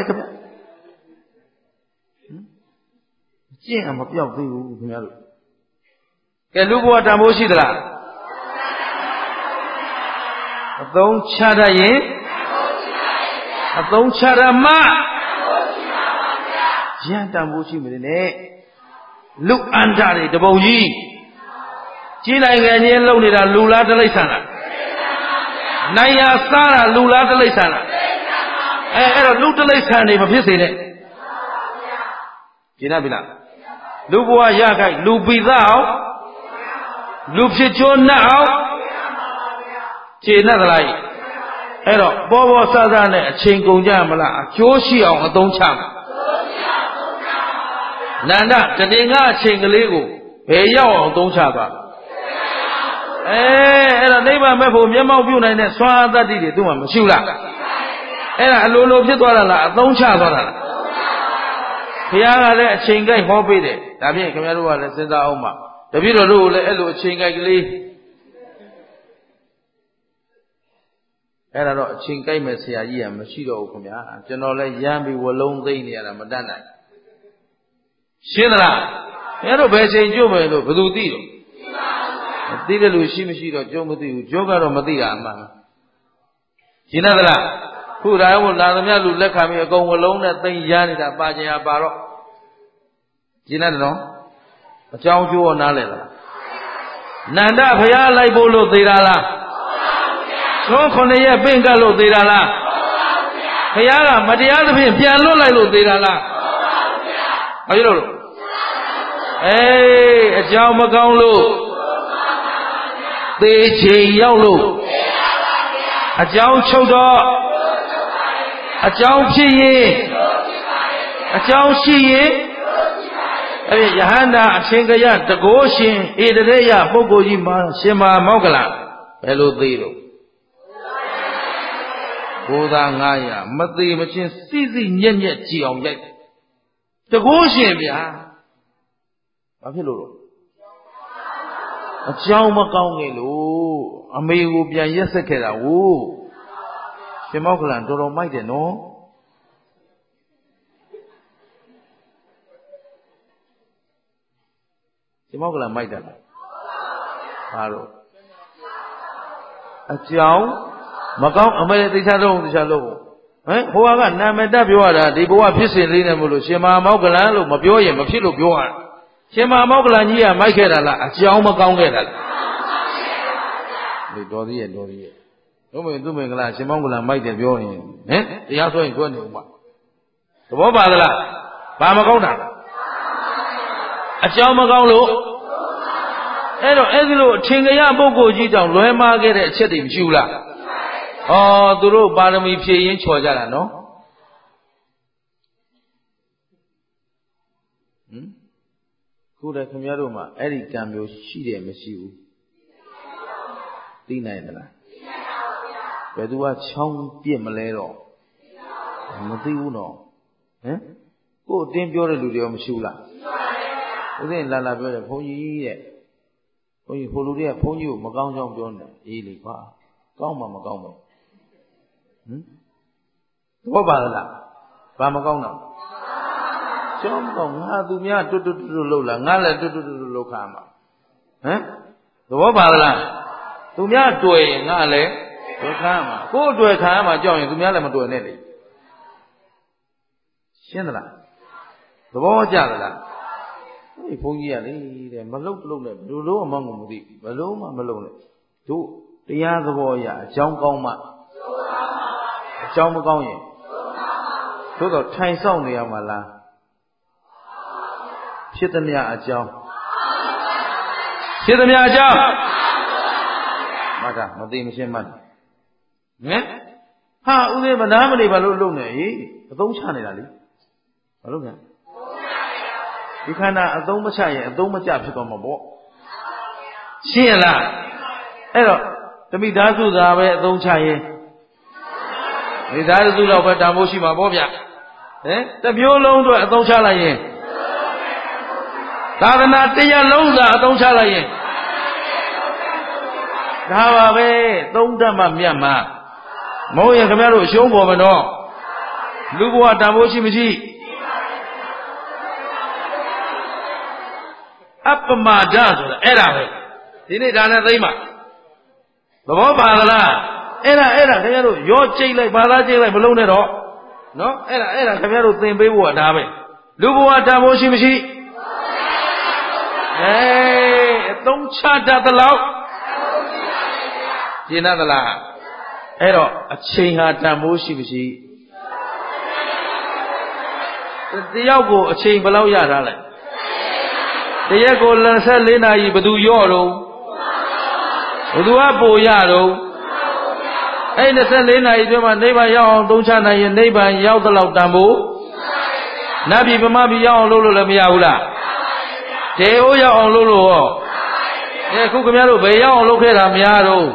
Jam of Yaku. Kelubo Tamoshidra. Don't chada ye. Don't chada ma. Jantamushi Mine. Look under it, the Boji. China and Lonida, Lula de Lisana. Naya Sara, Lula de Lisana. I look the Lisana if you see it. Jinabila. Lubua Yaga, Lubizao. Lupsichon now. China the light. Hello, Bobo Sadane, Chingo Yamala, Joshi on a don't cham. Nanda, Taninga, Chingalego, Eyo, don't chaba. A neighbor Mapo, Yamo Buna, and Swada did it to him, Shula. And a Lolo Pitwala, don't chaba. Piana, Chinga, Hobby, Tabi, Camarua, Senda Oma. The Villa Rule, Elo, Chinga. And I don't Chinga Messia, Machido, General Yambi were lonely near Madonna. Shindra, Yellow Basin Jumbo, Bududio. Dida Lushimishiro, Jomudu, Jogaro Madia, man. Jinadra, who I will not let me go alone at the Yanita Baja Baro. Jinadro, a Joju or Nalena. Nanda Paya Laibolo Dirala. No Conea Bengalo Dirala. Payara, Madia, Piano Lilo Dirala. Are you? Hey, a Jaumagonlo. The J. Yolo. A Jau Chodo. A Jau Chi. A Jau Chi. Yahanda, Shingaya, the Goshin, Edeya, Bogojima, Shema Mogala. Hello, Dero. Boda Naya, Mati Machin, Sizi Nyanya Jiong. The Goshin, yeah. Hello. A Jama Gongelo, a may will be a Yesakera, woo. Shemoglan, Doro Mighty, no? Shemoglan Mighty. Hello. A Jow, Macau, a May the Shallow. Eh? Who are Namada Biora, the Boa Pissin Lina Mulu, Shema Mogala, Mabioya, Mapilo Bioa. Shema Moglania, Michaela, a Jama Gongela. The Dori and Dori. No, do make glass, Shemongla might have your name. Eh? The other is going to one. The Wobala, Bamagona. A Jama Gonglo. Edo, Chingaya Bogo Gita, Loema get a chetting Jula. Oh, the road Barami Pay in Chojala, no? Kuda Kamaruma, Eric Camio, she and Monsieur Dinah. Where do I chong be a malero? Matiuno. Eh? Go, Dim Biora Ludio Mishula. Then Lala Bella Pony. When you follow there, Pony, Magang John, Ely, Goma Magoma. What about that? Bamagona. John Gong, Dumia to Lola, Nala to Locama. Eh? The Wabala. Dumia to a Nale, Locama. Go to a Kama, join Dumia to a Nelly. Shendra. The Wajala. Pongia, Malone, Dulo among the Maloma Malone. Two, the other boy, John Goma. John Magonia. To the Chinese only, Amala. Shitania Ajam. Shitania Ajam. Mata, Madim Sheman. Eh? Ha, Ude Madamani Balune, a don't channel. Look at you cannot a dome chai, a dome jab on my boat. Sheila. Hello, the Midazu Zave, don't chai. Midazu of Damoshima Bobia. Eh? The Biolo don't chalaye. Tadana Tia Lonza, don't chalaye. ဒါပါပဲသုံးတတ်မှမြတ်မှာမဟုတ်ရင်ခင်ဗျားတို့အရှုံးပေါ်မတော့လူဘဝတန်ဖိုးရှိမရှိအပ္ပမာဒဆိုတာအဲ့ဒါပဲဒီနေ့ဒါနဲ့သိမ့်ပါသဘောပါလားအဲ့ဒါခင်ဗျားတို့ရောကြိတ်လိုက်ဘာသာကြိတ်လိုက်မလုံးနဲ့တော့နော်အဲ့ဒါခင်ဗျားတို့သင်ပေးဖို့ကဒါပဲလူဘဝတန်ဖိုးရှိမရှိအသုံးချတတ်သလောက်ရှင်းသလားအဲ့တော့အချိန်ဟာတန်ဖိုးရှိမရှိတယောက်ကိုအချိန်ဘယ်လောက်ရထားလဲတရက်ကို24နာရီဘယ်သူရော့တော့ဘယ်သူကပိုရတော့အဲ့24နာရီအတွင်းမှာနိဗ္ဗာန်ရောက်အောင်သုံးချနိုင်ရင်နိဗ္ဗာန်ရောက်သလောက်တန်ဖိုးနတ်ပြည်ဗမာပြည်ရောက်အောင်လုပ်လို့လည်းမရဘူးလားတေအိုးရောက်အောင်လုပ်လို့ရောခုခင်ဗျားတို့ဘယ်ရောက်အောင်လုပ်ခဲ့တာများတော့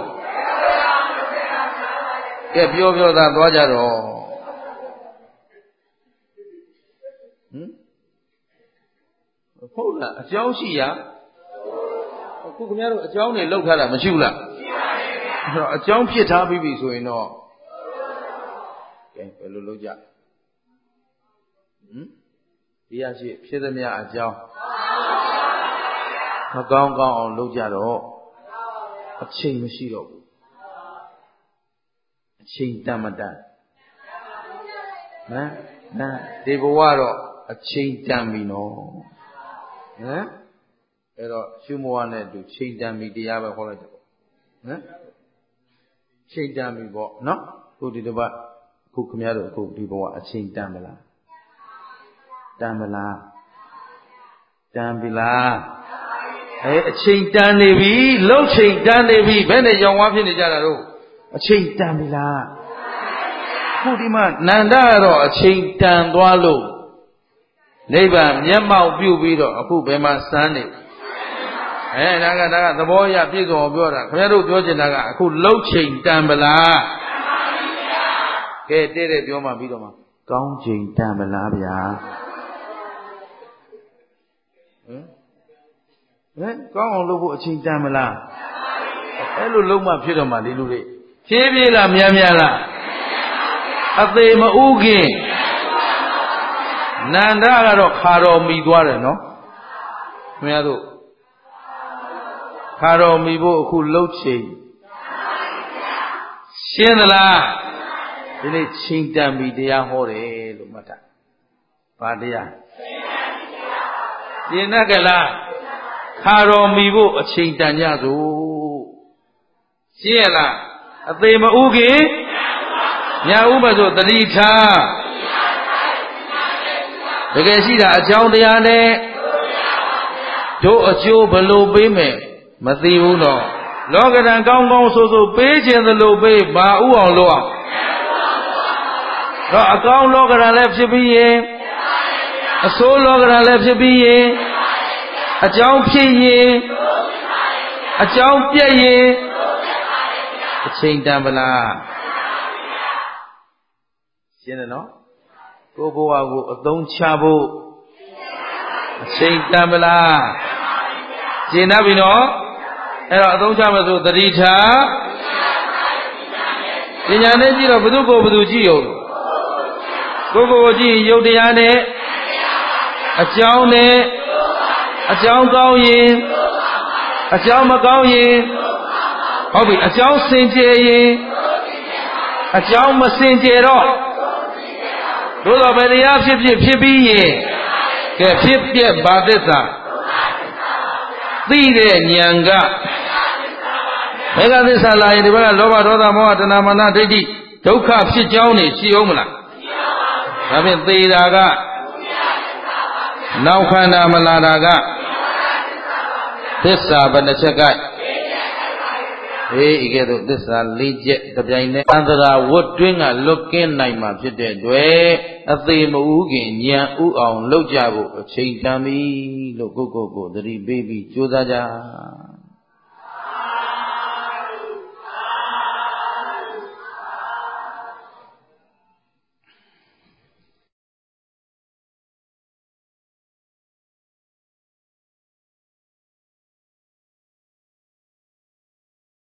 ကဲပြောသာသွားကြတော့ဟုတ်လားအကြောင်းရှိရခုခင်ဗျားတို့အကြောင်းတွေလောက်ထားတာမရှိဘူးလားရှိပါရဲ့ဗျာအဲ့တော့အကြောင်းဖြစ်ထားပြီဆိုရင်တော့ကဲဘယ်လိုလုပ်ကြဒီရရှိဖြစ်သမျှအကြောင်းမကောင်းအောင်လုပ်ကြတော့အချိန်မရှိတော့ဘူးအချိန်တန်မတန်ဒီဘဝတော့အချိန်တန်ပြီနော်အဲ့တော့ရှုမဝနဲ့တူချိန်တန်ပြီတရားပဲဟောလိုက်တယ်ပေါ့ချိန်တန်ပြီပေါ့နော်ခုဒီတစ်ပတ်ခုခင်ဗျားတို့အခုဒီဘဝအချိန်တန်မလားတန်ပြီလားအချိန်တန်နေပြီလှုပ်ချိန်တန်နေပြီဘယ်နဲ့ရောင်ဝါဖြစ်နေကြတာတော့အချိန်တန်ပြီလားခုဒီမှာနန္ဒကတော့အချိန်တန်သွားလို့နိဗ္ဗာန်မျက်မှောက်ပြုပြီးတော့အခုဘယ်မှာစမ်းနေဒါကသဘောရပြည့်စုံအောင်ပြောတာခင်ဗျားတို့ပြောချင်တာကအခုလှုပ်ချိန်တန်ပလားကဲတဲ့ပြောမှပြီးတော့မှကောင်းချိန်တန်ပလားဗျာကောင်းအောင်လုပ်ဖို့အချိန်တန်မလားအဲ့လိုလုပ်မှဖြစ်တော့မှဒီလူတွေဖြည်းဖြည်းလားများလားအသေးမဥခင်နန္ဒကတော့ခါတော်မီသွားတယ်နော်ခင်ဗျားတို့ခါတော်မီဖို့အခုလှုပ်ချိန်ရှင်းသလားဒီနေ့ချိန်တန်ပြီတရားဟောတယ်လို့မှတ်တာဘာတရားရှင်းတတ်ကြလားခါတော်မီဖို့အချိန်တန်ကြစို့ရှင်းရလားအသေးမဥခင်ညာဥပဆိုတတိထားတကယ်ရှိတာအကြောင်းတရားနဲ့တို့အကျိုးဘလို့ပေးမယ်မသိဘူးတော့လောကဓာတ်ကောင်းဆိုပေးခြင်းသလိုပေးဘာဥအောင်လို့အောင်တော့အကောင်းလောကဓာတ်လည်းဖြစ်ပြီးရင်အဆိုးလောကဓာတ်လည်းဖြစ်ပြီးရင်အကြောင်းဖြစ်ရင်အကြောင်းပြည့်ရင်အချိန်တန်ပလားရှင်းတယ်နော်ကိုယ်ဘဝကိုအသုံးချဖို့အချိန်တန်ပလားရှင်းပြီနော်အဲ့တော့အသုံးချမယ်ဆိုသတိထားပညာနဲ့ကြည့်တော့ဘု து ကိုဘု து ကြည့်အောင်ကိုကြည့်ရုပ်တရားနဲ့အကြောင်းနဲ့အကြောင်းကောင်းရင်အကြောင်းမကောင်းရင်ဟုတ်ပြီအကြောင်းစင်ကြယ်ရင်အကြောင်းမစင်ကြယ်တော့တို့တော့ဘယ်တရားဖြစ်ပြီးရင်ကဲဖြစ်ပြဘာသစ္စာသိတဲ့ဉာဏ်ကဘယ်ကသစ္စာလာရင်ဒီဘက်ကလောဘဒေါသမောဟတဏမာနဒိဋ္ဌိဒုက္ခဖြစ်ကြောင်းနေရှိအောင်မလားဒါဖြင့်သေတာကနောက်ခန္ဓာမလာတာကသစ္စာဘယ်နှချက်ကဲဤကဲ့သို့သစ္စာ၄ချက်တပြိုင်တည်းအန္တရာဝတ်တွင်းကလွတ်ကင်းနိုင်မှာဖြစ်တဲ့အတွက်အသေးမဥခင်ဉာဏ်ဥအောင်လုပ်ကြဖို့အချိန်တန်ပြီလို့ကိုယ်သတိပေးပြီးကြိုးစားကြ